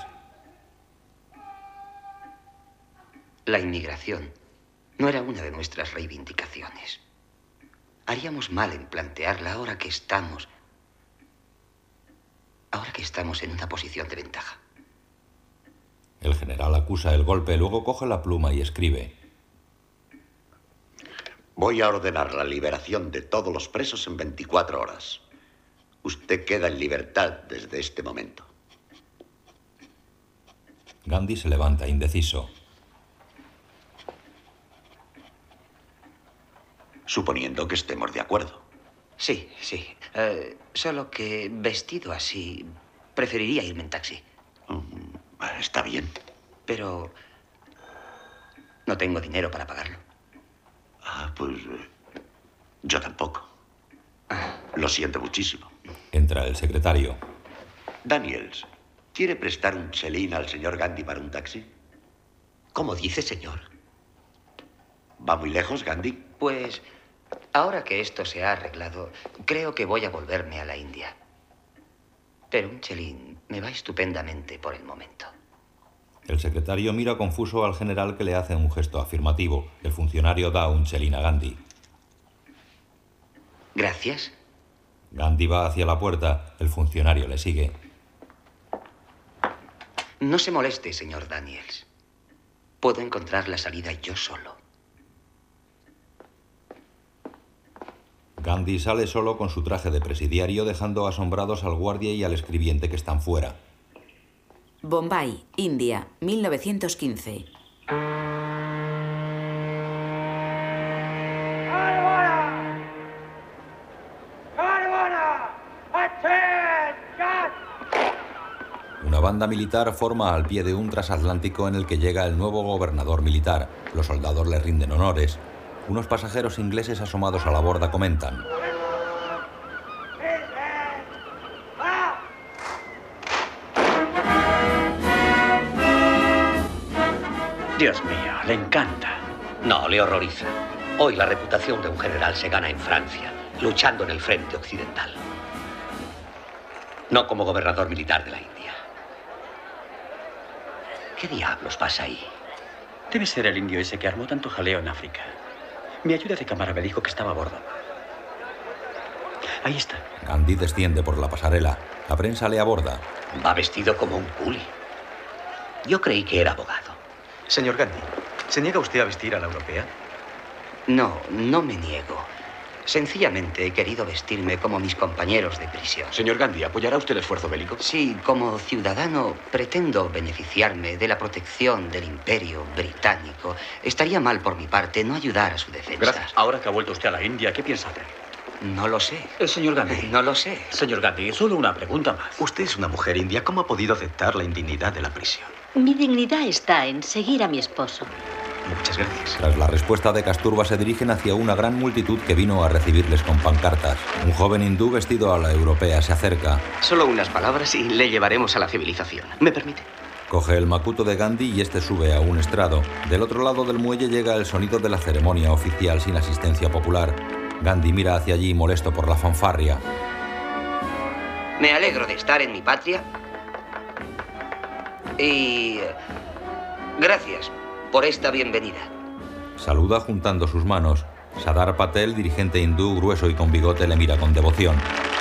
La inmigración no era una de nuestras reivindicaciones. Haríamos mal en plantearla ahora que estamos en una posición de ventaja. El general acusa el golpe, luego coge la pluma y escribe. Voy a ordenar la liberación de todos los presos en 24 horas. Usted queda en libertad desde este momento. Gandhi se levanta indeciso. Suponiendo que estemos de acuerdo. Sí. Solo que vestido así, preferiría irme en taxi. Está bien. Pero no tengo dinero para pagarlo. Pues yo tampoco. Lo siento muchísimo. Entra el secretario. Daniels, ¿quiere prestar un chelín al señor Gandhi para un taxi? ¿Cómo dice, señor? ¿Va muy lejos, Gandhi? Pues ahora que esto se ha arreglado, creo que voy a volverme a la India. Pero un chelín me va estupendamente por el momento. El secretario mira confuso al general, que le hace un gesto afirmativo. El funcionario da un chelín a Gandhi. Gracias. Gandhi va hacia la puerta. El funcionario le sigue. No se moleste, señor Daniels. Puedo encontrar la salida yo solo. Gandhi sale solo con su traje de presidiario, dejando asombrados al guardia y al escribiente que están fuera. Bombay, India, 1915. banda militar forma al pie de un transatlántico en el que llega el nuevo gobernador militar. Los soldados le rinden honores. Unos pasajeros ingleses asomados a la borda comentan: Dios mío, le encanta. No, le horroriza. Hoy la reputación de un general se gana en Francia, luchando en el frente occidental. No como gobernador militar de la India. ¿Qué diablos pasa ahí? Debe ser el indio ese que armó tanto jaleo en África. Mi ayuda de cámara me dijo que estaba a bordo. Ahí está. Gandhi desciende por la pasarela. La prensa le aborda. Va vestido como un culi. Yo creí que era abogado. Señor Gandhi, ¿se niega usted a vestir a la europea? No, no me niego. Sencillamente he querido vestirme como mis compañeros de prisión. Señor Gandhi, ¿apoyará usted el esfuerzo bélico? Sí, como ciudadano pretendo beneficiarme de la protección del Imperio Británico. Estaría mal por mi parte no ayudar a su defensa. Gracias. Ahora que ha vuelto usted a la India, ¿qué piensa hacer? No lo sé. Señor Gandhi. No lo sé. Señor Gandhi, solo una pregunta más. Usted es una mujer india. ¿Cómo ha podido aceptar la indignidad de la prisión? Mi dignidad está en seguir a mi esposo. Muchas gracias. Tras la respuesta de Kasturba se dirigen hacia una gran multitud que vino a recibirles con pancartas. Un joven hindú vestido a la europea se acerca. Solo unas palabras y le llevaremos a la civilización. ¿Me permite? Coge el macuto de Gandhi y este sube a un estrado. Del otro lado del muelle llega el sonido de la ceremonia oficial sin asistencia popular. Gandhi mira hacia allí molesto por la fanfarria. Me alegro de estar en mi patria. Y gracias por esta bienvenida. Saluda juntando sus manos. Sardar Patel, dirigente hindú grueso y con bigote, le mira con devoción.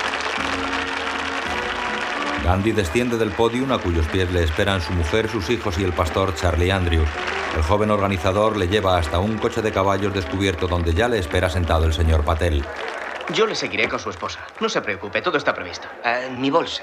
Gandhi desciende del podio a cuyos pies le esperan su mujer, sus hijos y el pastor Charlie Andrews. El joven organizador le lleva hasta un coche de caballos descubierto donde ya le espera sentado el señor Patel. Yo le seguiré con su esposa. No se preocupe, todo está previsto. Mi bolsa.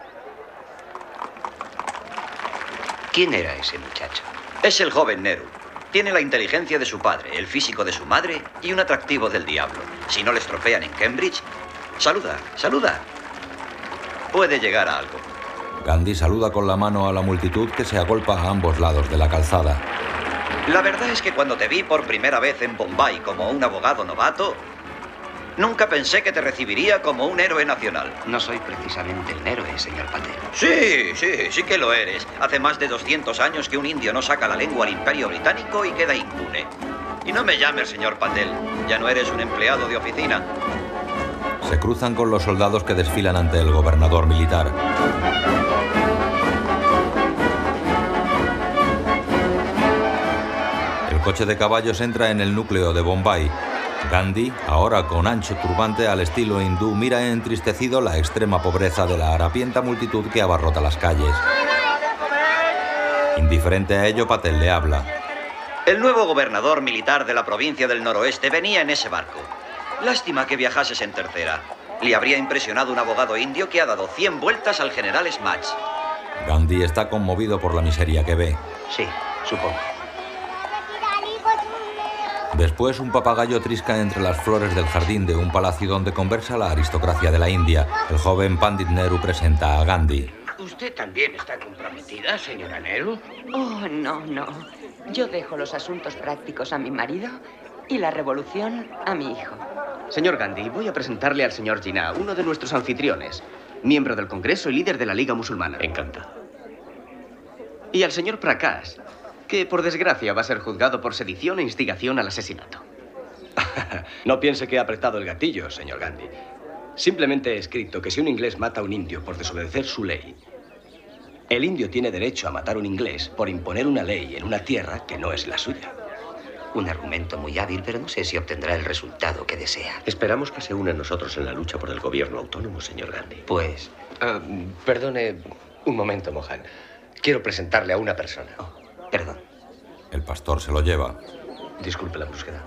¿Quién era ese muchacho? Es el joven Nehru. Tiene la inteligencia de su padre, el físico de su madre y un atractivo del diablo. Si no le estropean en Cambridge, saluda, saluda. Puede llegar a algo. Gandhi saluda con la mano a la multitud que se agolpa a ambos lados de la calzada. La verdad es que cuando te vi por primera vez en Bombay como un abogado novato, nunca pensé que te recibiría como un héroe nacional. No soy precisamente un héroe, señor Patel. Sí que lo eres. Hace más de 200 años que un indio no saca la lengua al Imperio Británico y queda impune. Y no me llames señor Patel. Ya no eres un empleado de oficina. Se cruzan con los soldados que desfilan ante el gobernador militar. El coche de caballos entra en el núcleo de Bombay. Gandhi, ahora con ancho turbante al estilo hindú, mira entristecido la extrema pobreza de la harapienta multitud que abarrota las calles. Indiferente a ello, Patel le habla. El nuevo gobernador militar de la provincia del noroeste venía en ese barco. Lástima que viajases en tercera. Le habría impresionado un abogado indio que ha dado 100 vueltas al general Smuts. Gandhi está conmovido por la miseria que ve. Sí, supongo. Después, un papagayo trisca entre las flores del jardín de un palacio donde conversa la aristocracia de la India. El joven Pandit Nehru presenta a Gandhi. ¿Usted también está comprometida, señora Nehru? Oh, no, no. Yo dejo los asuntos prácticos a mi marido y la revolución a mi hijo. Señor Gandhi, voy a presentarle al señor Jinnah, uno de nuestros anfitriones, miembro del Congreso y líder de la Liga Musulmana. Encantado. Y al señor Prakash, que por desgracia va a ser juzgado por sedición e instigación al asesinato. No piense que he apretado el gatillo, señor Gandhi. Simplemente he escrito que si un inglés mata a un indio por desobedecer su ley, el indio tiene derecho a matar a un inglés por imponer una ley en una tierra que no es la suya. Un argumento muy hábil, pero no sé si obtendrá el resultado que desea. Esperamos que se una a nosotros en la lucha por el gobierno autónomo, señor Gandhi. Pues... Perdone un momento, Mohan. Quiero presentarle a una persona. Perdón. El pastor se lo lleva. Disculpe la brusquedad.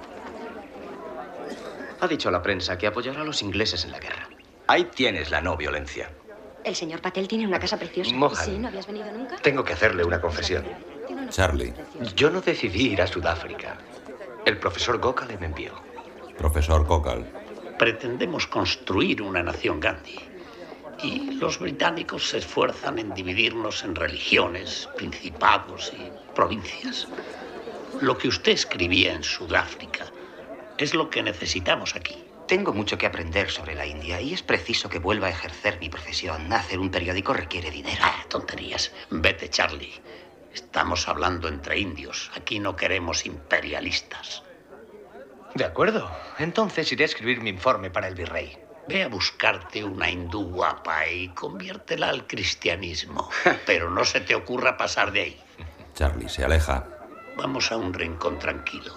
Ha dicho a la prensa que apoyará a los ingleses en la guerra. Ahí tienes la no violencia. El señor Patel tiene una casa preciosa. Mohan. ¿Sí? ¿No habías venido nunca? Tengo que hacerle una confesión. Charlie. Yo no decidí ir a Sudáfrica. El profesor Gokhale me envió. Profesor Gokhale. Pretendemos construir una nación Gandhi. Y los británicos se esfuerzan en dividirnos en religiones, principados y provincias. Lo que usted escribía en Sudáfrica es lo que necesitamos aquí. Tengo mucho que aprender sobre la India y es preciso que vuelva a ejercer mi profesión. Hacer un periódico requiere dinero. Tonterías. Vete, Charlie. Estamos hablando entre indios. Aquí no queremos imperialistas. De acuerdo. Entonces iré a escribir mi informe para el virrey. Ve a buscarte una hindú guapa y conviértela al cristianismo. Pero no se te ocurra pasar de ahí. Charlie se aleja. Vamos a un rincón tranquilo.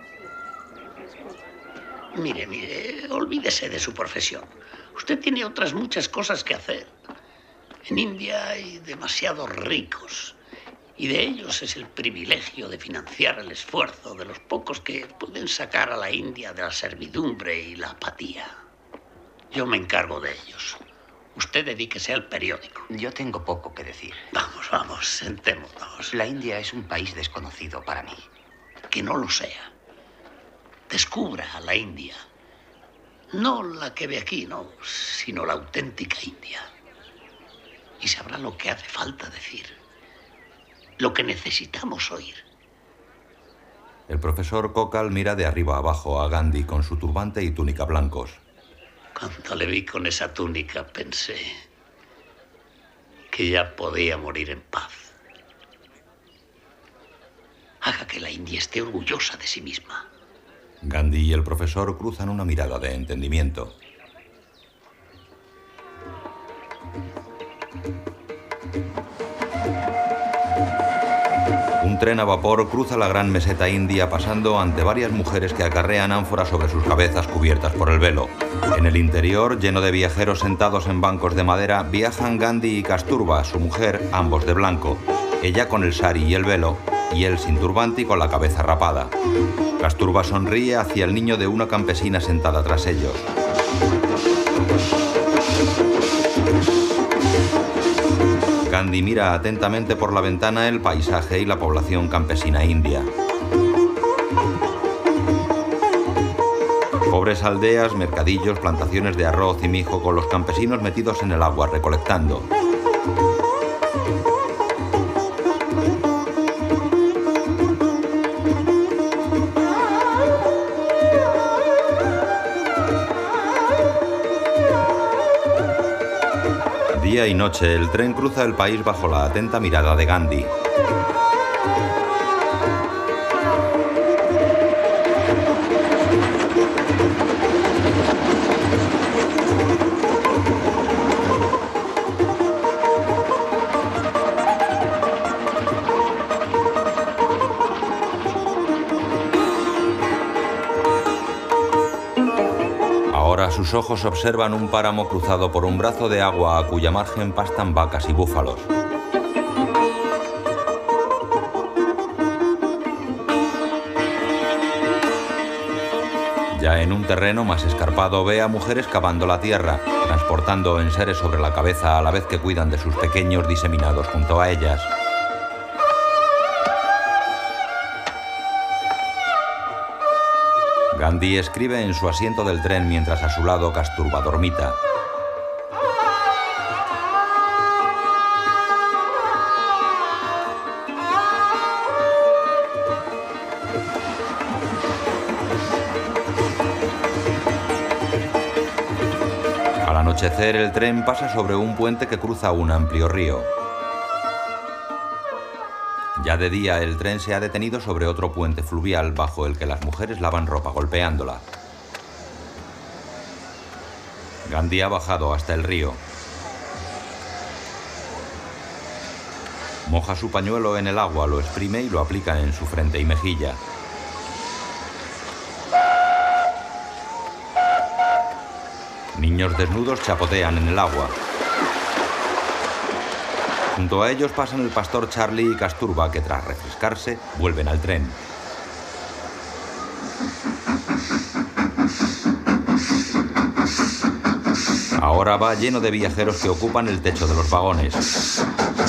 Mire, olvídese de su profesión. Usted tiene otras muchas cosas que hacer. En India hay demasiados ricos. Y de ellos es el privilegio de financiar el esfuerzo de los pocos que pueden sacar a la India de la servidumbre y la apatía. Yo me encargo de ellos. Usted dedíquese al periódico. Yo tengo poco que decir. Vamos, sentémonos. La India es un país desconocido para mí. Que no lo sea. Descubra a la India. No la que ve aquí, no, sino la auténtica India. Y sabrá lo que hace falta decir. Lo que necesitamos oír. El profesor Kokal mira de arriba abajo a Gandhi con su turbante y túnica blancos. Cuando le vi con esa túnica pensé que ya podía morir en paz. Haga que la India esté orgullosa de sí misma. Gandhi y el profesor cruzan una mirada de entendimiento. Un tren a vapor cruza la gran meseta india pasando ante varias mujeres que acarrean ánforas sobre sus cabezas cubiertas por el velo. En el interior, lleno de viajeros sentados en bancos de madera, viajan Gandhi y Kasturba, su mujer, ambos de blanco. Ella con el sari y el velo, y él sin turbante y con la cabeza rapada. Kasturba sonríe hacia el niño de una campesina sentada tras ellos. Gandhi mira atentamente por la ventana el paisaje y la población campesina india. Pobres aldeas, mercadillos, plantaciones de arroz y mijo con los campesinos metidos en el agua recolectando. Día y noche, el tren cruza el país bajo la atenta mirada de Gandhi. Sus ojos observan un páramo cruzado por un brazo de agua a cuya margen pastan vacas y búfalos. Ya en un terreno más escarpado ve a mujeres cavando la tierra, transportando enseres sobre la cabeza a la vez que cuidan de sus pequeños diseminados junto a ellas. Gandhi escribe en su asiento del tren mientras a su lado Kasturba dormita. Al anochecer, el tren pasa sobre un puente que cruza un amplio río. Ya de día, el tren se ha detenido sobre otro puente fluvial bajo el que las mujeres lavan ropa golpeándola. Gandhi ha bajado hasta el río. Moja su pañuelo en el agua, lo exprime y lo aplica en su frente y mejilla. Niños desnudos chapotean en el agua. Junto a ellos pasan el pastor Charlie y Kasturba, que tras refrescarse vuelven al tren. Ahora va lleno de viajeros que ocupan el techo de los vagones.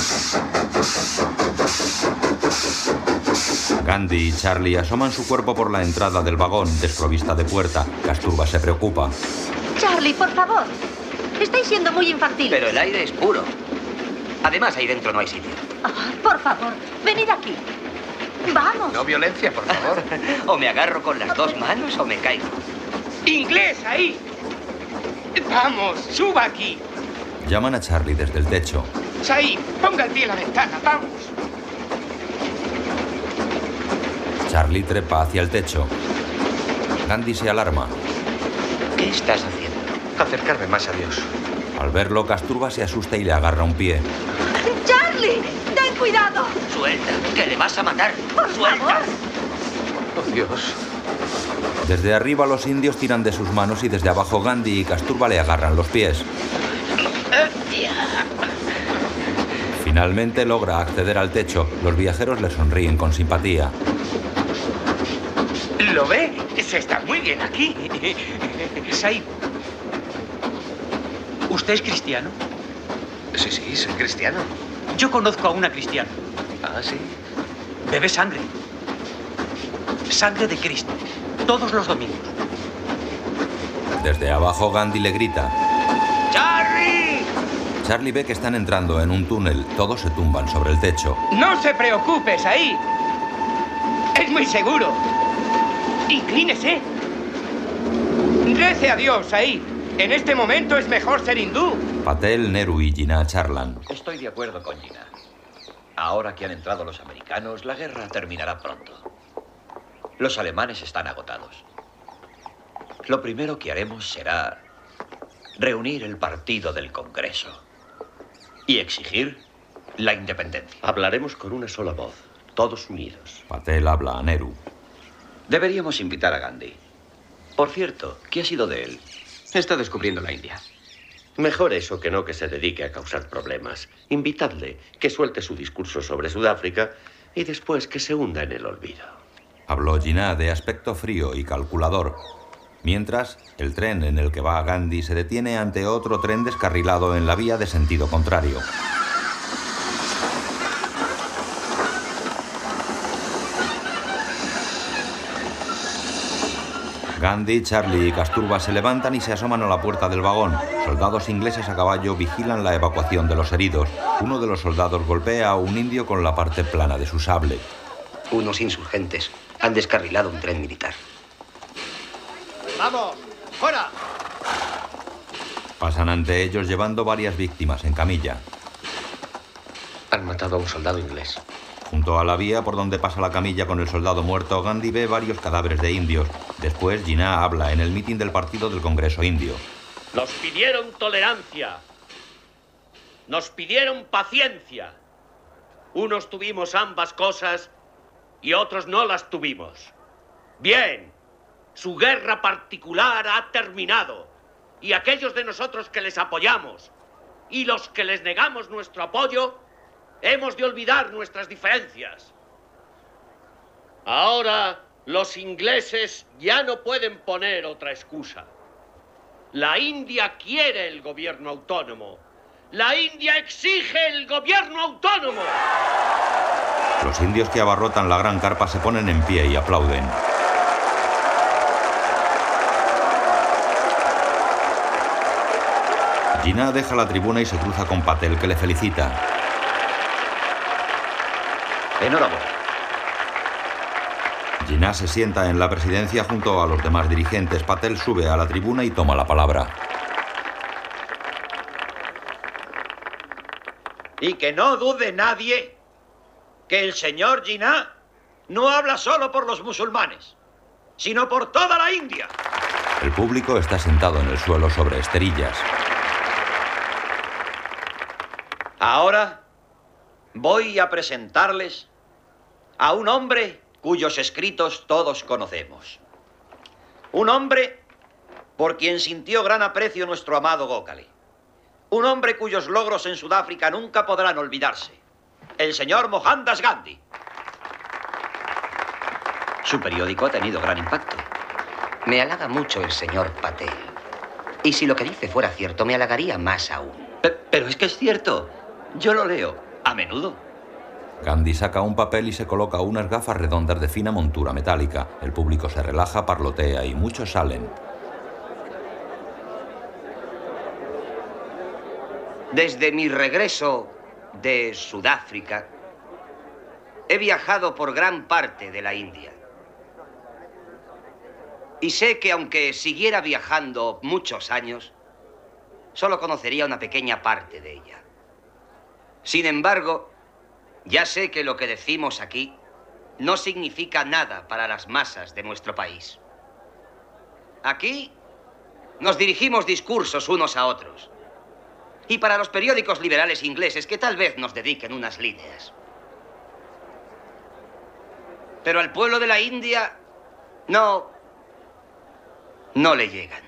Gandhi y Charlie asoman su cuerpo por la entrada del vagón, desprovista de puerta. Kasturba se preocupa. Charlie, por favor. Estáis siendo muy infantiles. Pero el aire es puro. Además, ahí dentro no hay sitio. Por favor, venid aquí. Vamos. No violencia, por favor. O me agarro con las dos manos o me caigo. ¡Inglés, ahí! Vamos, suba aquí. Llaman a Charlie desde el techo. Said, ponga el pie en la ventana, vamos. Charlie trepa hacia el techo. Gandhi se alarma. ¿Qué estás haciendo? Acercarme más a Dios. Al verlo, Kasturba se asusta y le agarra un pie. ¡Charlie! ¡Ten cuidado! Suelta, que le vas a matar. ¡Suelta! Oh, Dios. Desde arriba los indios tiran de sus manos y desde abajo Gandhi y Kasturba le agarran los pies. Finalmente logra acceder al techo. Los viajeros le sonríen con simpatía. ¿Lo ve? Se está muy bien aquí. Said, ¿usted es cristiano? Sí, sí, soy cristiano. Yo conozco a una cristiana. Ah, sí. Bebe sangre. Sangre de Cristo. Todos los domingos. Desde abajo Gandhi le grita. ¡Charlie! Charlie ve que están entrando en un túnel. Todos se tumban sobre el techo. No se preocupe, Said. Es muy seguro. Inclínese. Rece a Dios, Said. En este momento es mejor ser hindú. Patel, Nehru y Jinnah charlan. Estoy de acuerdo con Jinnah. Ahora que han entrado los americanos, la guerra terminará pronto. Los alemanes están agotados. Lo primero que haremos será reunir el partido del Congreso y exigir la independencia. Hablaremos con una sola voz, todos unidos. Patel habla a Nehru. Deberíamos invitar a Gandhi. Por cierto, ¿qué ha sido de él? Está descubriendo la India. Mejor eso que no que se dedique a causar problemas. Invitadle, que suelte su discurso sobre Sudáfrica y después que se hunda en el olvido. Habló Jinnah de aspecto frío y calculador. Mientras, el tren en el que va Gandhi se detiene ante otro tren descarrilado en la vía de sentido contrario. Gandhi, Charlie y Kasturba se levantan y se asoman a la puerta del vagón. Soldados ingleses a caballo vigilan la evacuación de los heridos. Uno de los soldados golpea a un indio con la parte plana de su sable. Unos insurgentes han descarrilado un tren militar. ¡Vamos! ¡Fuera! Pasan ante ellos llevando varias víctimas en camilla. Han matado a un soldado inglés. Junto a la vía por donde pasa la camilla con el soldado muerto, Gandhi ve varios cadáveres de indios. Después, Jinnah habla en el mitin del partido del Congreso Indio. Nos pidieron tolerancia. Nos pidieron paciencia. Unos tuvimos ambas cosas y otros no las tuvimos. Bien, su guerra particular ha terminado. Y aquellos de nosotros que les apoyamos y los que les negamos nuestro apoyo, hemos de olvidar nuestras diferencias. Ahora los ingleses ya no pueden poner otra excusa. La India quiere el gobierno autónomo. La India exige el gobierno autónomo. Los indios que abarrotan la gran carpa se ponen en pie y aplauden. Jinnah deja la tribuna y se cruza con Patel, que le felicita. Enhorabuena. Jinnah se sienta en la presidencia junto a los demás dirigentes. Patel sube a la tribuna y toma la palabra. Y que no dude nadie que el señor Jinnah no habla solo por los musulmanes, sino por toda la India. El público está sentado en el suelo sobre esterillas. Ahora voy a presentarles a un hombre cuyos escritos todos conocemos. Un hombre por quien sintió gran aprecio nuestro amado Gokhale. Un hombre cuyos logros en Sudáfrica nunca podrán olvidarse. El señor Mohandas Gandhi. Su periódico ha tenido gran impacto. Me halaga mucho el señor Patel. Y si lo que dice fuera cierto, me halagaría más aún. Pero es que es cierto. Yo lo leo a menudo. Gandhi saca un papel y se coloca unas gafas redondas de fina montura metálica. El público se relaja, parlotea y muchos salen. Desde mi regreso de Sudáfrica, he viajado por gran parte de la India. Y sé que aunque siguiera viajando muchos años, solo conocería una pequeña parte de ella. Sin embargo, ya sé que lo que decimos aquí no significa nada para las masas de nuestro país. Aquí nos dirigimos discursos unos a otros. Y para los periódicos liberales ingleses que tal vez nos dediquen unas líneas. Pero al pueblo de la India no le llegan.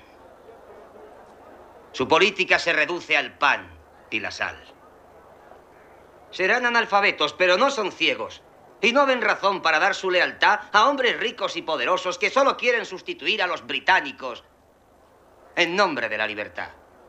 Su política se reduce al pan y la sal. Serán analfabetos, pero no son ciegos. Y no ven razón para dar su lealtad a hombres ricos y poderosos que solo quieren sustituir a los británicos en nombre de la libertad.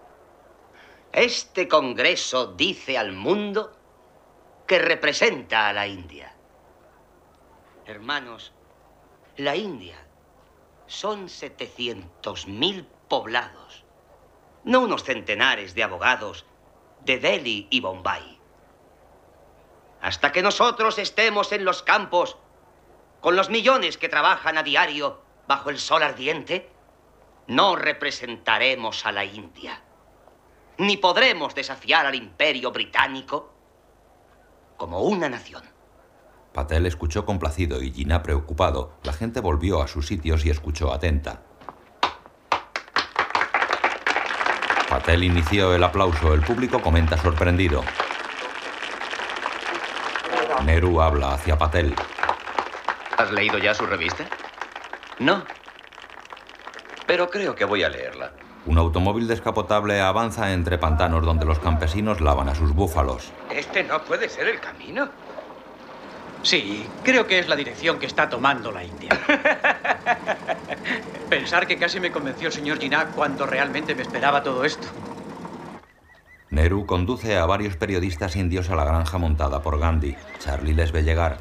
Este Congreso dice al mundo que representa a la India. Hermanos, la India son 700.000 poblados, no unos centenares de abogados de Delhi y Bombay. Hasta que nosotros estemos en los campos, con los millones que trabajan a diario bajo el sol ardiente, no representaremos a la India. Ni podremos desafiar al Imperio Británico como una nación. Patel escuchó complacido y Jinnah preocupado. La gente volvió a sus sitios y escuchó atenta. Patel inició el aplauso. El público comenta sorprendido. Nehru habla hacia Patel. ¿Has leído ya su revista? No. Pero creo que voy a leerla. Un automóvil descapotable avanza entre pantanos donde los campesinos lavan a sus búfalos. Este no puede ser el camino. Sí, creo que es la dirección que está tomando la India. Pensar que casi me convenció el señor Jinnah cuando realmente me esperaba todo esto. Nehru conduce a varios periodistas indios a la granja montada por Gandhi. Charlie les ve llegar.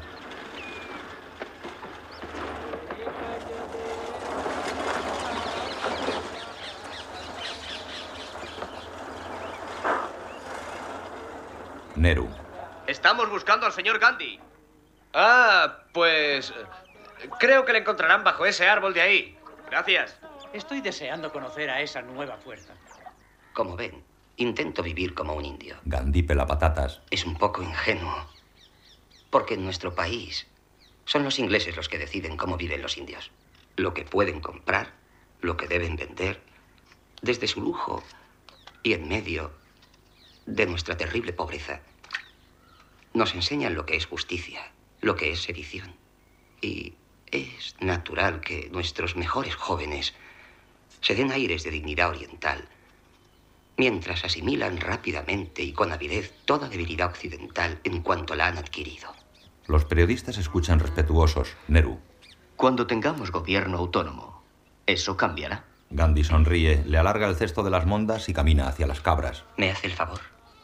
Nehru. Estamos buscando al señor Gandhi. Ah, pues... creo que le encontrarán bajo ese árbol de ahí. Gracias. Estoy deseando conocer a esa nueva fuerza. Como ven, intento vivir como un indio. Gandhi pela patatas. Es un poco ingenuo, porque en nuestro país son los ingleses los que deciden cómo viven los indios. Lo que pueden comprar, lo que deben vender, desde su lujo y en medio de nuestra terrible pobreza. Nos enseñan lo que es justicia, lo que es sedición. Y es natural que nuestros mejores jóvenes se den aires de dignidad oriental, mientras asimilan rápidamente y con avidez toda debilidad occidental en cuanto la han adquirido. Los periodistas escuchan respetuosos. Nehru. Cuando tengamos gobierno autónomo, ¿eso cambiará? Gandhi sonríe, le alarga el cesto de las mondas y camina hacia las cabras. ¿Me hace el favor?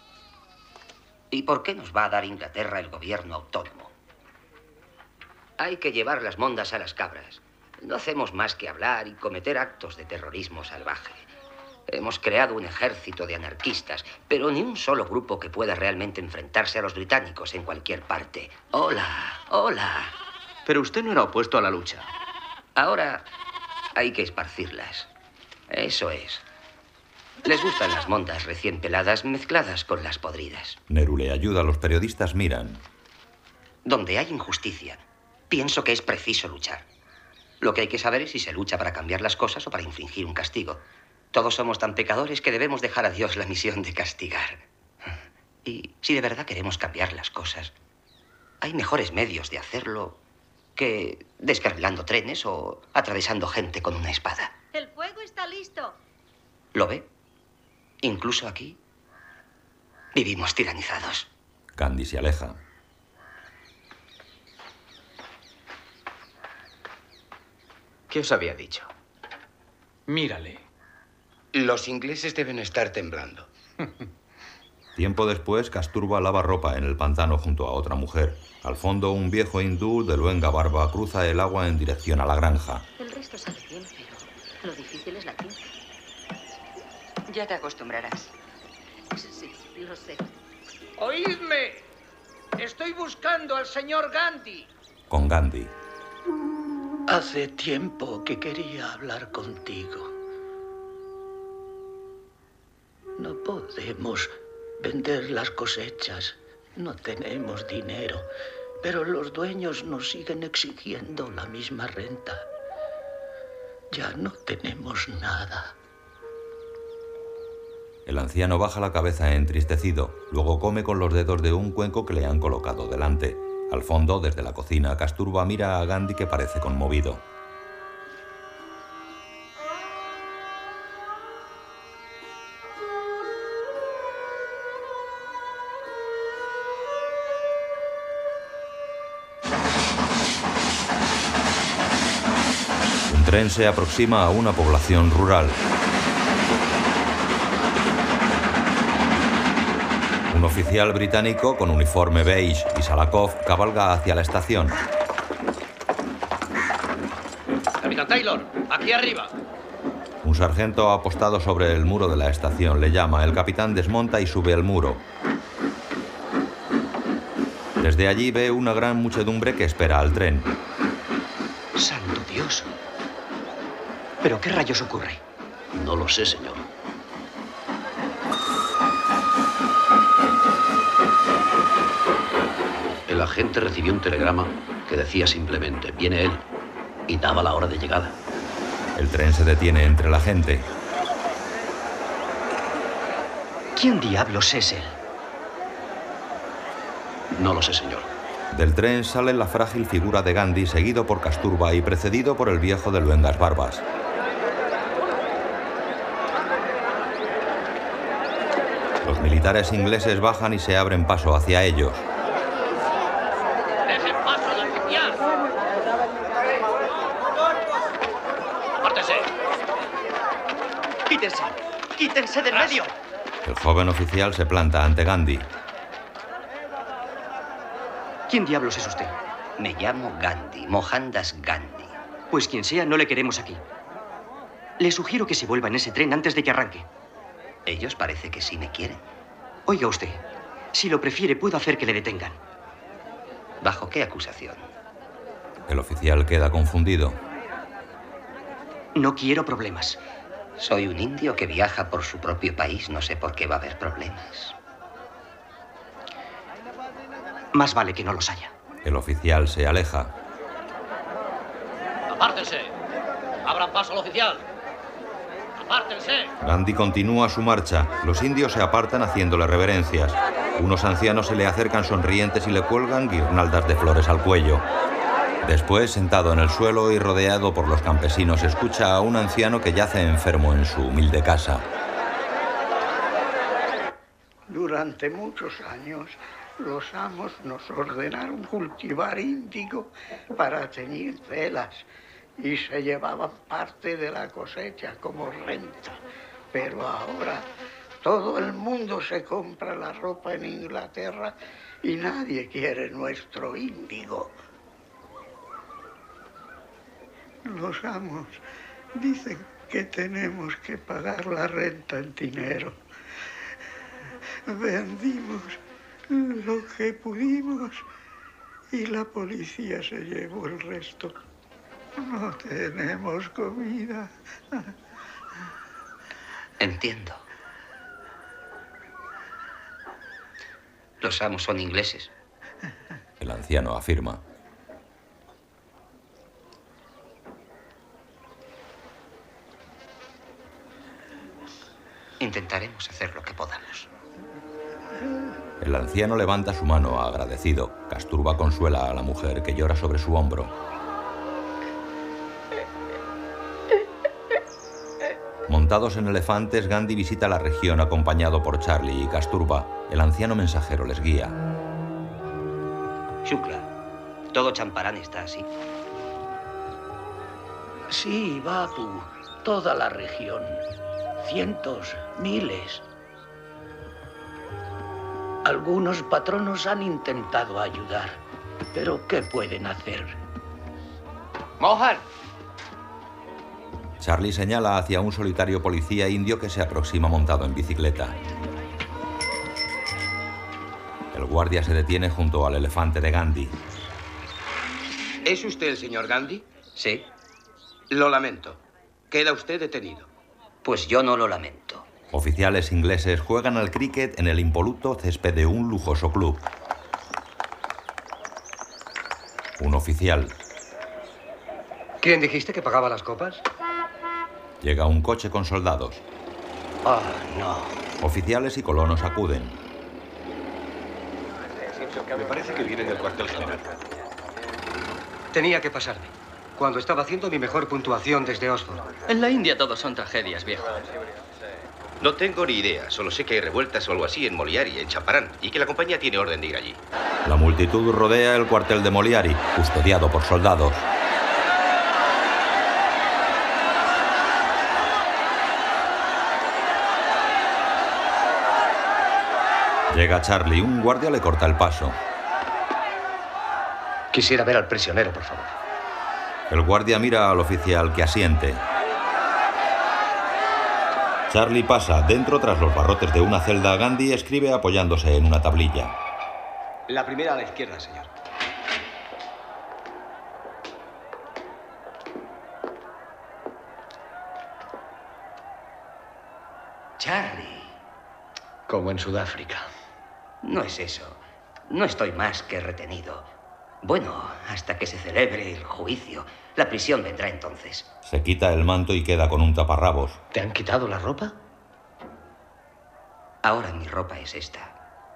¿Y por qué nos va a dar Inglaterra el gobierno autónomo? Hay que llevar las mondas a las cabras. No hacemos más que hablar y cometer actos de terrorismo salvaje. Hemos creado un ejército de anarquistas, pero ni un solo grupo que pueda realmente enfrentarse a los británicos en cualquier parte. ¡Hola! ¡Hola! Pero usted no era opuesto a la lucha. Ahora hay que esparcirlas. Eso es. Les gustan las mondas recién peladas mezcladas con las podridas. Nehru le ayuda, los periodistas miran. Donde hay injusticia, pienso que es preciso luchar. Lo que hay que saber es si se lucha para cambiar las cosas o para infligir un castigo. Todos somos tan pecadores que debemos dejar a Dios la misión de castigar. Y si de verdad queremos cambiar las cosas, hay mejores medios de hacerlo que descarrilando trenes o atravesando gente con una espada. El fuego está listo. ¿Lo ve? Incluso aquí vivimos tiranizados. Gandhi se aleja. ¿Qué os había dicho? Mírale. Los ingleses deben estar temblando. Tiempo después, Kasturba lava ropa en el pantano junto a otra mujer. Al fondo, un viejo hindú de luenga barba cruza el agua en dirección a la granja. El resto sale bien, pero lo difícil es la tinta. Ya te acostumbrarás. Sí. Lo sé. ¡Oídme! Estoy buscando al señor Gandhi. Con Gandhi. Hace tiempo que quería hablar contigo. No podemos vender las cosechas. No tenemos dinero. Pero los dueños nos siguen exigiendo la misma renta. Ya no tenemos nada. El anciano baja la cabeza entristecido, luego come con los dedos de un cuenco que le han colocado delante. Al fondo, desde la cocina, Kasturba mira a Gandhi que parece conmovido. Un tren se aproxima a una población rural. Un oficial británico con uniforme beige y Salakov cabalga hacia la estación. Capitán Taylor, aquí arriba. Un sargento apostado sobre el muro de la estación le llama. El capitán desmonta y sube al muro. Desde allí ve una gran muchedumbre que espera al tren. ¡Santo Dios! ¿Pero qué rayos ocurre? No lo sé, señor. El agente recibió un telegrama que decía simplemente, viene él, y daba la hora de llegada. El tren se detiene entre la gente. ¿Quién diablos es él? No lo sé, señor. Del tren sale la frágil figura de Gandhi, seguido por Kasturba y precedido por el viejo de luengas barbas. Los militares ingleses bajan y se abren paso hacia ellos. ¡Dejen paso al oficial! ¡Apártense! ¡Quítense! ¡Quítense del medio! El joven oficial se planta ante Gandhi. ¿Quién diablos es usted? Me llamo Gandhi, Mohandas Gandhi. Pues quien sea, no le queremos aquí. Le sugiero que se vuelva en ese tren antes de que arranque. Ellos parece que sí me quieren. Oiga usted, si lo prefiere, puedo hacer que le detengan. ¿Bajo qué acusación? El oficial queda confundido. No quiero problemas. Soy un indio que viaja por su propio país. No sé por qué va a haber problemas. Más vale que no los haya. El oficial se aleja. ¡Apártense! ¡Abran paso al oficial! ¡Apártense! Gandhi continúa su marcha. Los indios se apartan haciéndole reverencias. Unos ancianos se le acercan sonrientes y le cuelgan guirnaldas de flores al cuello. Después, sentado en el suelo y rodeado por los campesinos, escucha a un anciano que yace enfermo en su humilde casa. Durante muchos años, los amos nos ordenaron cultivar índigo para teñir telas y se llevaban parte de la cosecha como renta. Pero ahora todo el mundo se compra la ropa en Inglaterra y nadie quiere nuestro índigo. Los amos dicen que tenemos que pagar la renta en dinero. Vendimos lo que pudimos y la policía se llevó el resto. No tenemos comida. Entiendo. Los amos son ingleses. El anciano afirma. Intentaremos hacer lo que podamos. El anciano levanta su mano agradecido. Kasturba consuela a la mujer que llora sobre su hombro. Montados en elefantes, Gandhi visita la región acompañado por Charlie y Kasturba. El anciano mensajero les guía. Shukla, todo Champarán está así. Sí, Bapu, toda la región. Cientos, miles. Algunos patronos han intentado ayudar, pero ¿qué pueden hacer? ¡Mohan! Charlie señala hacia un solitario policía indio que se aproxima montado en bicicleta. El guardia se detiene junto al elefante de Gandhi. ¿Es usted el señor Gandhi? Sí. Lo lamento. Queda usted detenido. Pues yo no lo lamento. Oficiales ingleses juegan al cricket en el impoluto césped de un lujoso club. Un oficial. ¿Quién dijiste que pagaba las copas? Llega un coche con soldados. Oh, no. Oficiales y colonos acuden. Me parece que vienen del cuartel general. Tenía que pasarme. Cuando estaba haciendo mi mejor puntuación desde Oxford. En la India todos son tragedias, viejo. No tengo ni idea. Solo sé que hay revueltas o algo así en Moliari, en Chaparán, y que la compañía tiene orden de ir allí. La multitud rodea el cuartel de Moliari, custodiado por soldados. Llega Charlie, un guardia le corta el paso. Quisiera ver al prisionero, por favor. El guardia mira al oficial que asiente. Charlie pasa. Dentro, tras los barrotes de una celda, Gandhi escribe apoyándose en una tablilla. La primera a la izquierda, señor. Charlie. Como en Sudáfrica. No es eso. No estoy más que retenido. Bueno, hasta que se celebre el juicio. La prisión vendrá entonces. Se quita el manto y queda con un taparrabos. ¿Te han quitado la ropa? Ahora mi ropa es esta.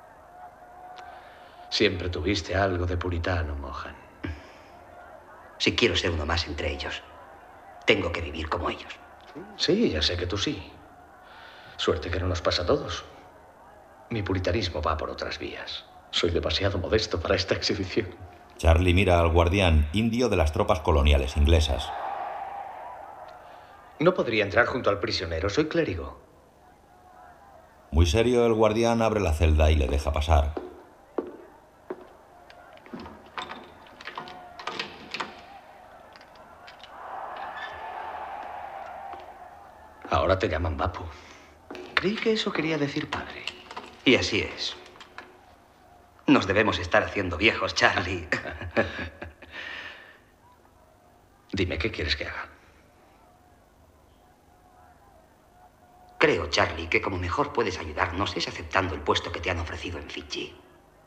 Siempre tuviste algo de puritano, Mohan. Si quiero ser uno más entre ellos, tengo que vivir como ellos. Sí, ya sé que tú sí. Suerte que no nos pasa a todos. Mi puritanismo va por otras vías. Soy demasiado modesto para esta exhibición. Charlie mira al guardián, indio de las tropas coloniales inglesas. No podría entrar junto al prisionero. Soy clérigo. Muy serio, el guardián abre la celda y le deja pasar. Ahora te llaman Bapu. Creí que eso quería decir padre. Y así es. Nos debemos estar haciendo viejos, Charlie. Dime, ¿qué quieres que haga? Creo, Charlie, que como mejor puedes ayudarnos es aceptando el puesto que te han ofrecido en Fiji.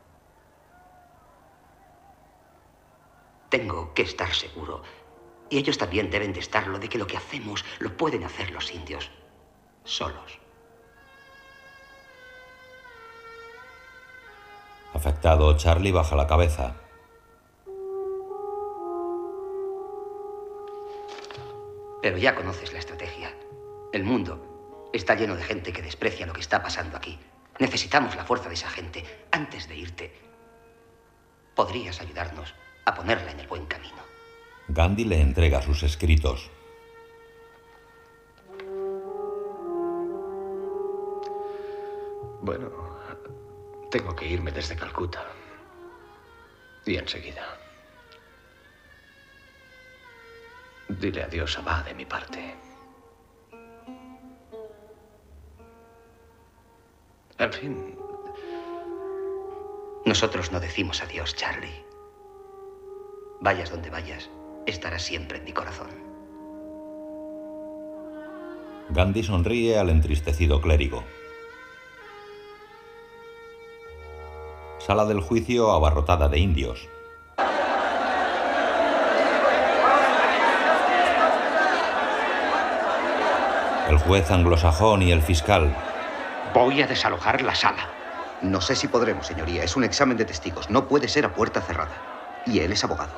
Tengo que estar seguro, y ellos también deben de estarlo, de que lo que hacemos lo pueden hacer los indios, solos. Afectado, Charlie baja la cabeza. Pero ya conoces la estrategia. El mundo está lleno de gente que desprecia lo que está pasando aquí. Necesitamos la fuerza de esa gente. Antes de irte, podrías ayudarnos a ponerla en el buen camino. Gandhi le entrega sus escritos. Bueno, tengo que irme desde Calcuta. Y enseguida. Dile adiós a Va de mi parte. En fin. Nosotros no decimos adiós, Charlie. Vayas donde vayas, estarás siempre en mi corazón. Gandhi sonríe al entristecido clérigo. Sala del juicio abarrotada de indios. El juez anglosajón y el fiscal. Voy a desalojar la sala. No sé si podremos, señoría. Es un examen de testigos. No puede ser a puerta cerrada. Y él es abogado.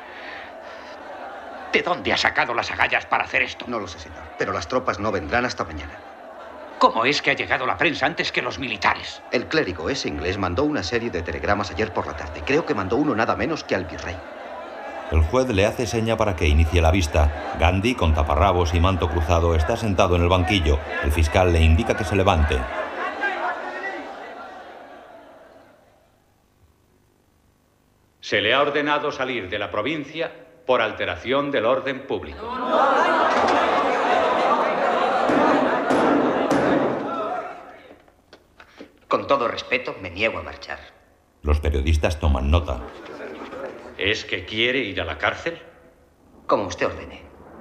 ¿De dónde ha sacado las agallas para hacer esto? No lo sé, señor. Pero las tropas no vendrán hasta mañana. ¿Cómo es que ha llegado la prensa antes que los militares? El clérigo ese inglés mandó una serie de telegramas ayer por la tarde. Creo que mandó uno nada menos que al virrey. El juez le hace seña para que inicie la vista. Gandhi, con taparrabos y manto cruzado, está sentado en el banquillo. El fiscal le indica que se levante. Se le ha ordenado salir de la provincia por alteración del orden público. Con todo respeto, me niego a marchar. Los periodistas toman nota. ¿Es que quiere ir a la cárcel? Como usted ordene.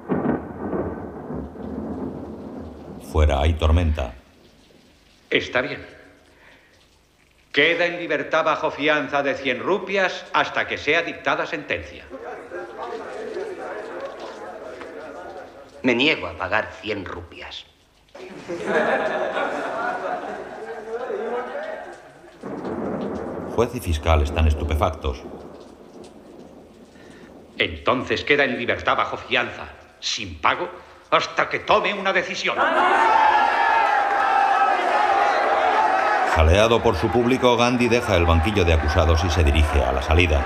Fuera hay tormenta. Está bien. Queda en libertad bajo fianza de 100 rupias hasta que sea dictada sentencia. Me niego a pagar 100 rupias. Juez y fiscal están estupefactos. Entonces queda en libertad bajo fianza, sin pago, hasta que tome una decisión. Jaleado por su público, Gandhi deja el banquillo de acusados y se dirige a la salida.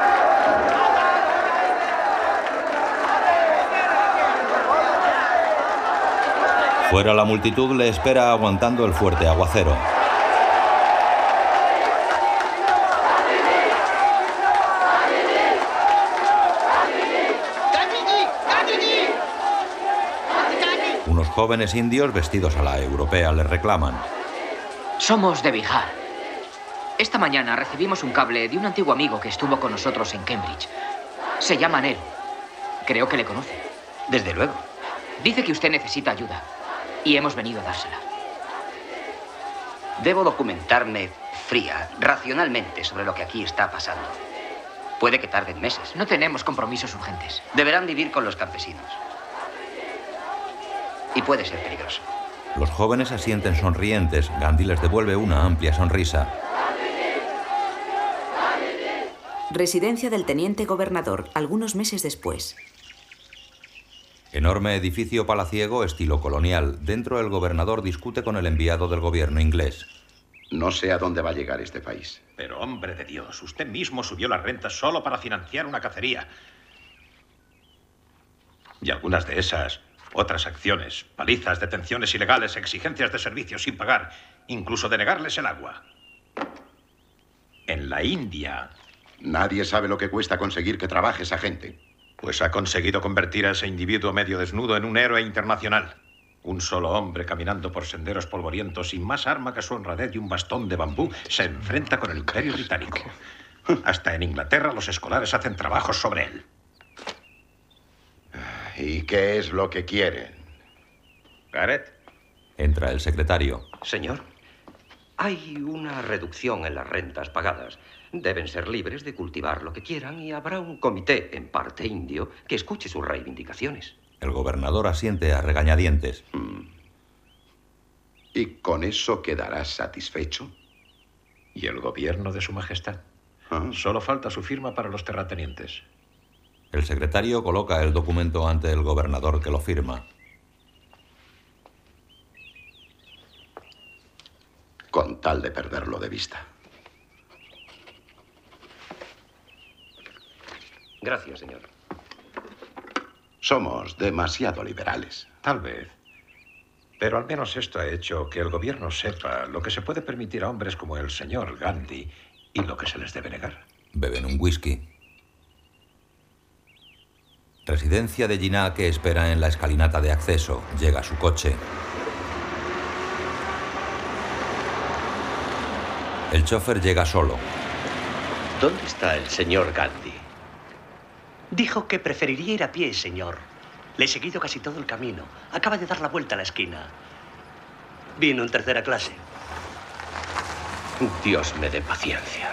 Fuera, la multitud le espera aguantando el fuerte aguacero. Unos jóvenes indios vestidos a la europea le reclaman. Somos de Bihar. Esta mañana recibimos un cable de un antiguo amigo que estuvo con nosotros en Cambridge. Se llama Nehru. Creo que le conoce. Desde luego. Dice que usted necesita ayuda y hemos venido a dársela. Debo documentarme fría, racionalmente, sobre lo que aquí está pasando. Puede que tarden meses. No tenemos compromisos urgentes. Deberán vivir con los campesinos. Y puede ser peligroso. Los jóvenes asienten sonrientes. Gandhi les devuelve una amplia sonrisa. Residencia del teniente gobernador, algunos meses después. Enorme edificio palaciego estilo colonial. Dentro, el gobernador discute con el enviado del gobierno inglés. No sé a dónde va a llegar este país. Pero, hombre de Dios, usted mismo subió las rentas solo para financiar una cacería. Y algunas de esas otras acciones, palizas, detenciones ilegales, exigencias de servicios sin pagar, incluso denegarles el agua. En la India... Nadie sabe lo que cuesta conseguir que trabaje esa gente. Pues ha conseguido convertir a ese individuo medio desnudo en un héroe internacional. Un solo hombre caminando por senderos polvorientos sin más arma que su honradez y un bastón de bambú se enfrenta con el Imperio Británico. Hasta en Inglaterra los escolares hacen trabajos sobre él. ¿Y qué es lo que quieren? Garrett. Entra el secretario. Señor, hay una reducción en las rentas pagadas. Deben ser libres de cultivar lo que quieran y habrá un comité, en parte indio, que escuche sus reivindicaciones. El gobernador asiente a regañadientes. ¿Y con eso quedarás satisfecho? ¿Y el gobierno de su majestad? Solo falta su firma para los terratenientes. El secretario coloca el documento ante el gobernador, que lo firma. Con tal de perderlo de vista. Gracias, señor. Somos demasiado liberales. Tal vez. Pero al menos esto ha hecho que el gobierno sepa lo que se puede permitir a hombres como el señor Gandhi y lo que se les debe negar. Beben un whisky. Residencia de Jinnah, que espera en la escalinata de acceso. Llega su coche. El chofer llega solo. ¿Dónde está el señor Gandhi? Dijo que preferiría ir a pie, señor. Le he seguido casi todo el camino. Acaba de dar la vuelta a la esquina. Vino en tercera clase. Dios me dé paciencia.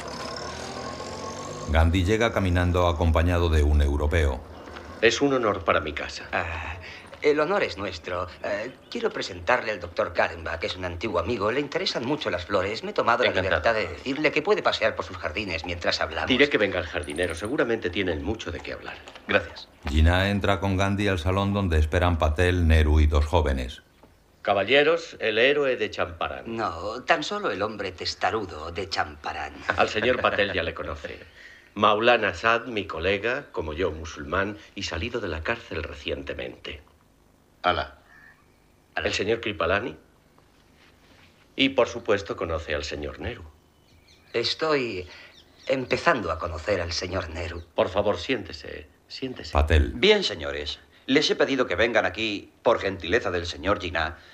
Gandhi llega caminando acompañado de un europeo. Es un honor para mi casa. El honor es nuestro. Quiero presentarle al doctor Karenbach, que es un antiguo amigo. Le interesan mucho las flores. Me he tomado la libertad de decirle que puede pasear por sus jardines mientras hablamos. Diré que venga al jardinero. Seguramente tienen mucho de qué hablar. Gracias. Jinnah entra con Gandhi al salón donde esperan Patel, Nehru y dos jóvenes. Caballeros, el héroe de Champaran. No, tan solo el hombre testarudo de Champaran. Al señor Patel ya le conoce. Maulana Azad, mi colega, como yo, musulmán, y salido de la cárcel recientemente. Alá. El señor Kripalani. Y, por supuesto, conoce al señor Nehru. Estoy empezando a conocer al señor Nehru. Por favor, siéntese. Siéntese. Patel. Bien, señores. Les he pedido que vengan aquí, por gentileza del señor Jinnah,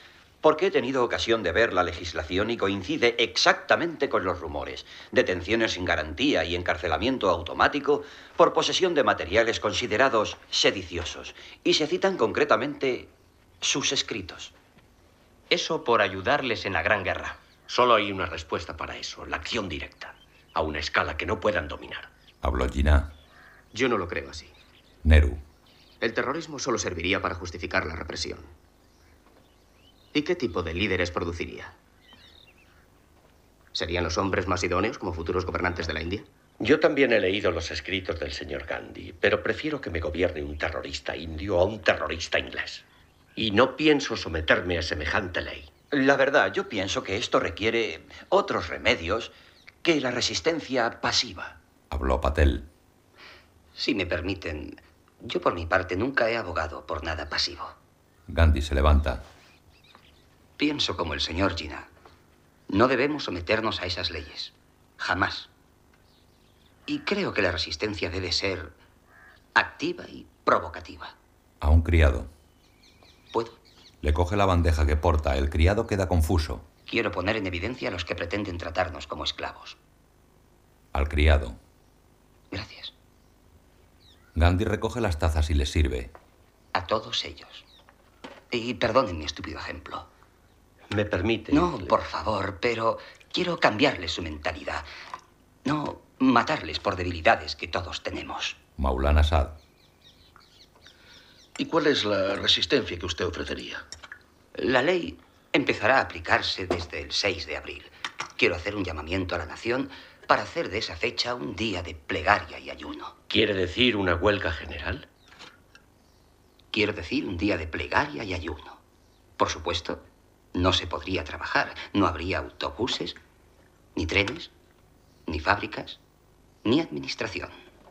Porque he tenido ocasión de ver la legislación y coincide exactamente con los rumores. Detenciones sin garantía y encarcelamiento automático por posesión de materiales considerados sediciosos. Y se citan concretamente sus escritos. Eso por ayudarles en la Gran Guerra. Solo hay una respuesta para eso, la acción directa, a una escala que no puedan dominar. Habló Jinnah. Yo no lo creo así. Nehru. El terrorismo solo serviría para justificar la represión. ¿Y qué tipo de líderes produciría? ¿Serían los hombres más idóneos como futuros gobernantes de la India? Yo también he leído los escritos del señor Gandhi, pero prefiero que me gobierne un terrorista indio a un terrorista inglés. Y no pienso someterme a semejante ley. La verdad, yo pienso que esto requiere otros remedios que la resistencia pasiva. Habló Patel. Si me permiten, yo por mi parte nunca he abogado por nada pasivo. Gandhi se levanta. Pienso como el señor Jinnah. No debemos someternos a esas leyes. Jamás. Y creo que la resistencia debe ser activa y provocativa. A un criado. ¿Puedo? Le coge la bandeja que porta. El criado queda confuso. Quiero poner en evidencia a los que pretenden tratarnos como esclavos. Al criado. Gracias. Gandhi recoge las tazas y les sirve. A todos ellos. Y perdonen mi estúpido ejemplo. ¿Me permite? No, por favor, pero quiero cambiarles su mentalidad. No matarles por debilidades que todos tenemos. Maulana Asad. ¿Y cuál es la resistencia que usted ofrecería? La ley empezará a aplicarse desde el 6 de abril. Quiero hacer un llamamiento a la nación para hacer de esa fecha un día de plegaria y ayuno. ¿Quiere decir una huelga general? Quiero decir un día de plegaria y ayuno. Por supuesto, no se podría trabajar. No habría autobuses, ni trenes, ni fábricas, ni administración.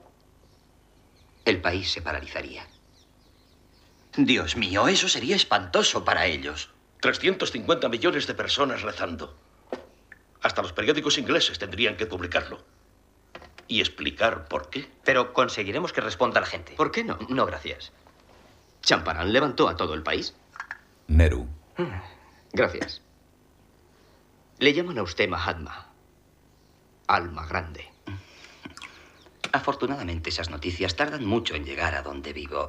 El país se paralizaría. Dios mío, eso sería espantoso para ellos. 350 millones de personas rezando. Hasta los periódicos ingleses tendrían que publicarlo. Y explicar por qué. Pero conseguiremos que responda la gente. ¿Por qué no? No, gracias. Champaran levantó a todo el país. Nehru. Gracias. Le llaman a usted Mahatma. Alma grande. Afortunadamente, esas noticias tardan mucho en llegar a donde vivo.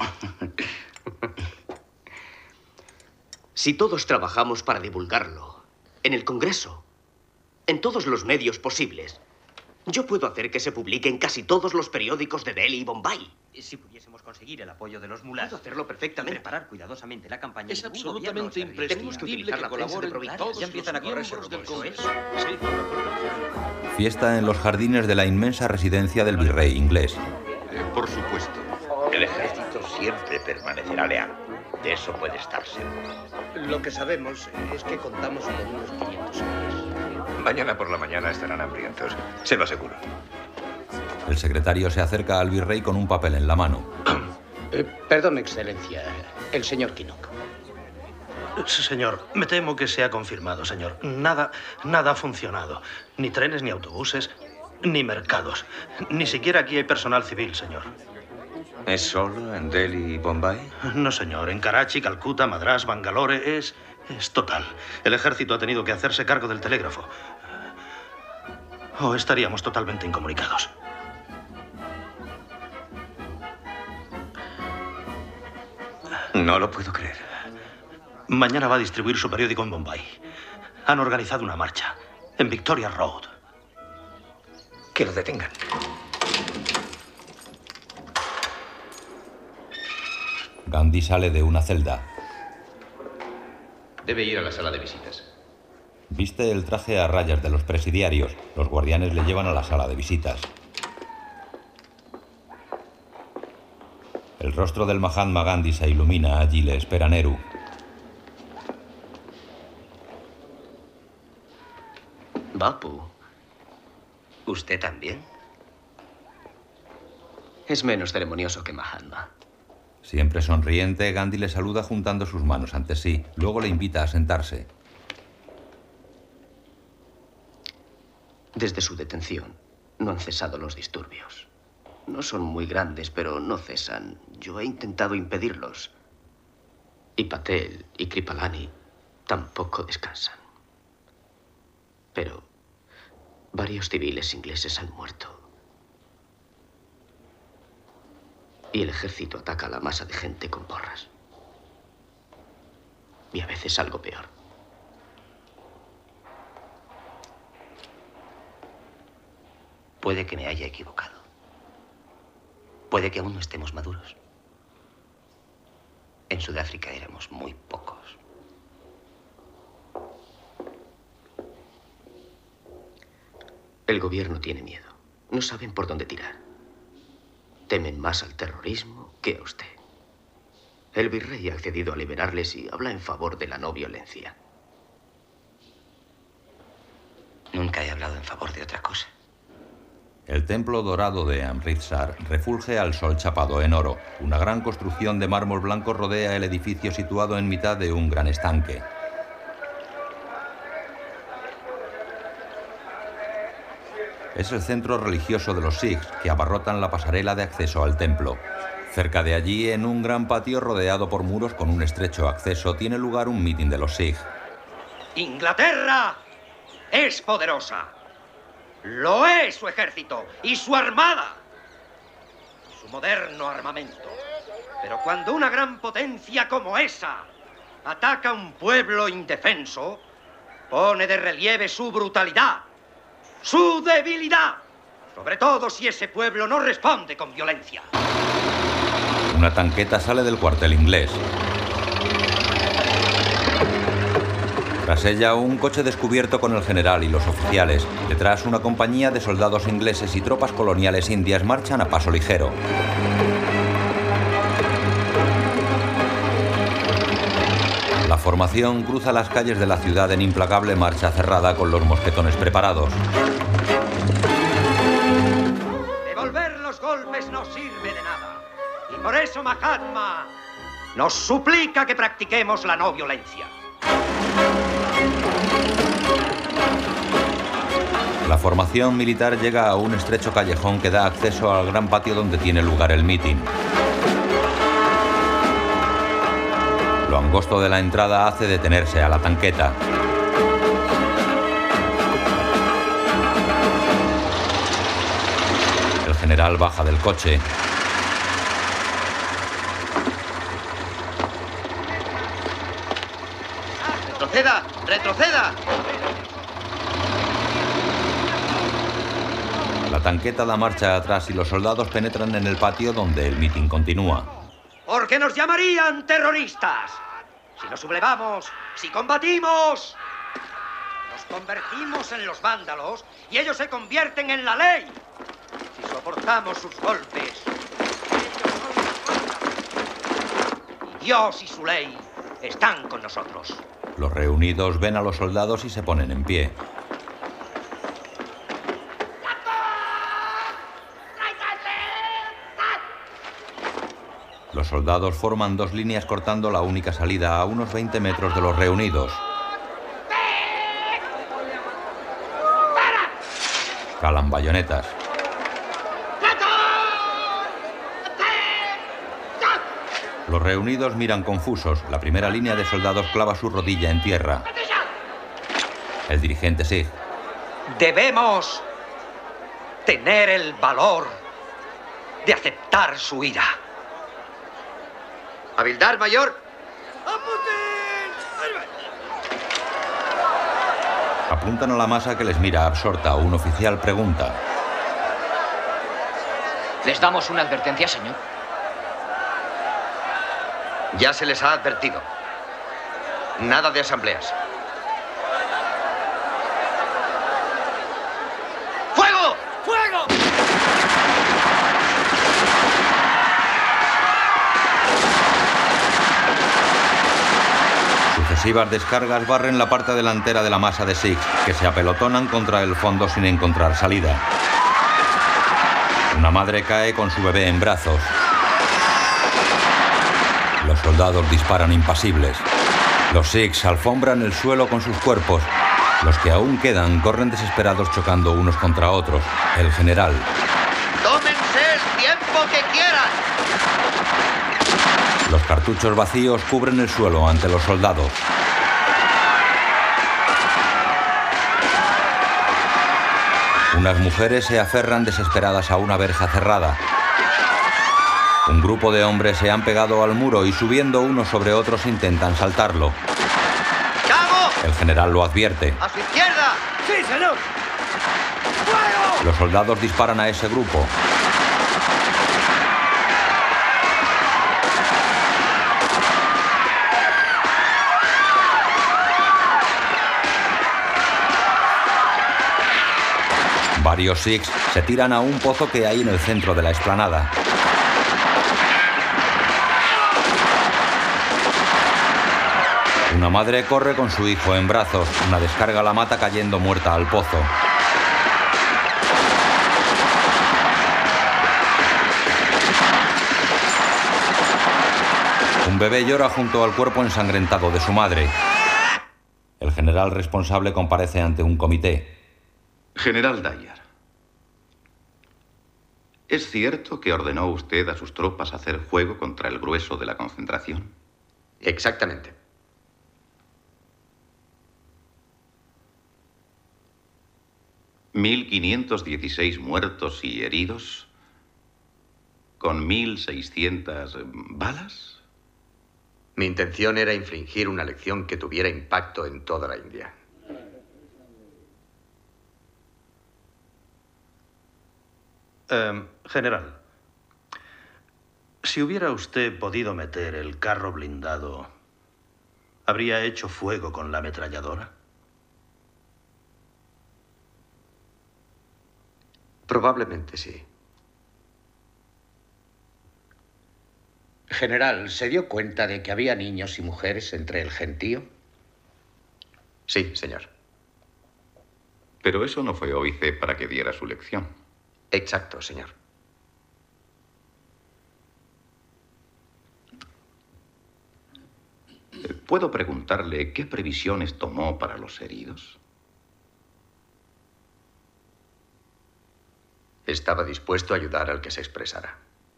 Si todos trabajamos para divulgarlo, en el Congreso, en todos los medios posibles, yo puedo hacer que se publique en casi todos los periódicos de Delhi y Bombay. Si pudiésemos conseguir el apoyo de los mulás, puedo hacerlo perfectamente. Preparar cuidadosamente la campaña. Es absolutamente imprescindible que colaboren todos ya empiezan a correrse miembros del rumores. Congreso. Sí. Fiesta en los jardines de la inmensa residencia del virrey inglés. Por supuesto. El ejército siempre permanecerá leal. De eso puede estar seguro. Lo que sabemos es que contamos con unos 500 hombres. Mañana por la mañana estarán hambrientos. Se lo aseguro. El secretario se acerca al virrey con un papel en la mano. Perdón, Excelencia. El señor Kinnock. Señor, me temo que se ha confirmado, señor. Nada ha funcionado. Ni trenes, ni autobuses, ni mercados. Ni siquiera aquí hay personal civil, señor. ¿Es solo en Delhi y Bombay? No, señor. En Karachi, Calcuta, Madrás, Bangalore es total. El ejército ha tenido que hacerse cargo del telégrafo. O estaríamos totalmente incomunicados. No lo puedo creer. Mañana va a distribuir su periódico en Bombay. Han organizado una marcha en Victoria Road. Que lo detengan. Gandhi sale de una celda. Debe ir a la sala de visitas. Viste el traje a rayas de los presidiarios. Los guardianes le llevan a la sala de visitas. El rostro del Mahatma Gandhi se ilumina. Allí le espera Nehru. Bapu. ¿Usted también? Es menos ceremonioso que Mahatma. Siempre sonriente, Gandhi le saluda juntando sus manos ante sí. Luego le invita a sentarse. Desde su detención, no han cesado los disturbios. No son muy grandes, pero no cesan. Yo he intentado impedirlos. Y Patel y Kripalani tampoco descansan. Pero varios civiles ingleses han muerto. Y el ejército ataca a la masa de gente con porras. Y a veces algo peor. Puede que me haya equivocado. Puede que aún no estemos maduros. En Sudáfrica éramos muy pocos. El gobierno tiene miedo. No saben por dónde tirar. Temen más al terrorismo que a usted. El virrey ha accedido a liberarles y habla en favor de la no violencia. Nunca he hablado en favor de otra cosa. El templo dorado de Amritsar refulge al sol chapado en oro. Una gran construcción de mármol blanco rodea el edificio situado en mitad de un gran estanque. Es el centro religioso de los Sikhs, que abarrotan la pasarela de acceso al templo. Cerca de allí, en un gran patio rodeado por muros con un estrecho acceso, tiene lugar un mitin de los Sikhs. Inglaterra es poderosa. Lo es su ejército y su armada. Su moderno armamento. Pero cuando una gran potencia como esa ataca a un pueblo indefenso, pone de relieve su brutalidad, su debilidad. Sobre todo si ese pueblo no responde con violencia. Una tanqueta sale del cuartel inglés. Tras ella, un coche descubierto con el general y los oficiales. Detrás, una compañía de soldados ingleses y tropas coloniales indias marchan a paso ligero. La formación cruza las calles de la ciudad en implacable marcha cerrada con los mosquetones preparados. Devolver los golpes no sirve de nada. Y por eso Mahatma nos suplica que practiquemos la no violencia. La formación militar llega a un estrecho callejón que da acceso al gran patio donde tiene lugar el mitin. Lo angosto de la entrada hace detenerse a la tanqueta. El general baja del coche. ¡Retroceda! ¡Retroceda! La tanqueta da marcha atrás y los soldados penetran en el patio donde el mitin continúa. Porque nos llamarían terroristas. Si nos sublevamos, si combatimos, nos convertimos en los vándalos y ellos se convierten en la ley. Si soportamos sus golpes, ellos son los vándalos. Y Dios y su ley están con nosotros. Los reunidos ven a los soldados y se ponen en pie. Los soldados forman dos líneas cortando la única salida a unos 20 metros de los reunidos. Calan bayonetas. Los reunidos miran confusos. La primera línea de soldados clava su rodilla en tierra. El dirigente Sikh. Debemos tener el valor de aceptar su ira. Havildar mayor. Apuntan a la masa que les mira absorta. Un oficial pregunta. ¿Les damos una advertencia, señor? Ya se les ha advertido. Nada de asambleas. ¡Fuego! ¡Fuego! Sucesivas descargas barren la parte delantera de la masa de Sikhs, que se apelotonan contra el fondo sin encontrar salida. Una madre cae con su bebé en brazos. Los soldados disparan impasibles. Los Sikhs alfombran el suelo con sus cuerpos. Los que aún quedan corren desesperados chocando unos contra otros. El general. ¡Tómense el tiempo que quieran! Los cartuchos vacíos cubren el suelo ante los soldados. Unas mujeres se aferran desesperadas a una verja cerrada. Un grupo de hombres se han pegado al muro y subiendo unos sobre otros intentan saltarlo. ¡Cabo! El general lo advierte. ¡A su izquierda! ¡Sí, señor! ¡Fuego! Los soldados disparan a ese grupo. Varios sikhs se tiran a un pozo que hay en el centro de la explanada. Una madre corre con su hijo en brazos. Una descarga la mata cayendo muerta al pozo. Un bebé llora junto al cuerpo ensangrentado de su madre. El general responsable comparece ante un comité. General Dyer, ¿es cierto que ordenó usted a sus tropas hacer fuego contra el grueso de la concentración? Exactamente. ¿1.516 muertos y heridos? ¿Con 1.600 balas? Mi intención era infligir una lección que tuviera impacto en toda la India. General, si hubiera usted podido meter el carro blindado, ¿habría hecho fuego con la ametralladora? Probablemente sí. General, ¿se dio cuenta de que había niños y mujeres entre el gentío? Sí, señor. Pero eso no fue óbice para que diera su lección. Exacto, señor. ¿Puedo preguntarle qué previsiones tomó para los heridos? Estaba dispuesto a ayudar al que se expresara.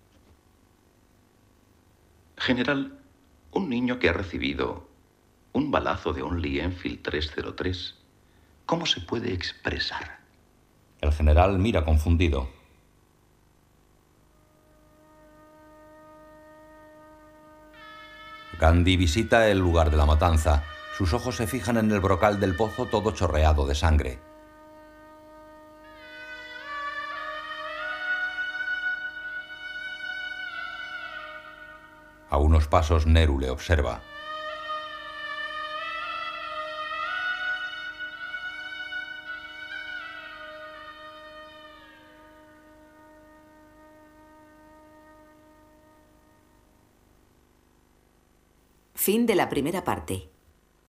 General, un niño que ha recibido un balazo de un Lee Enfield 303, ¿cómo se puede expresar? El general mira confundido. Gandhi visita el lugar de la matanza. Sus ojos se fijan en el brocal del pozo todo chorreado de sangre. A unos pasos, Nehru le observa. Fin de la primera parte.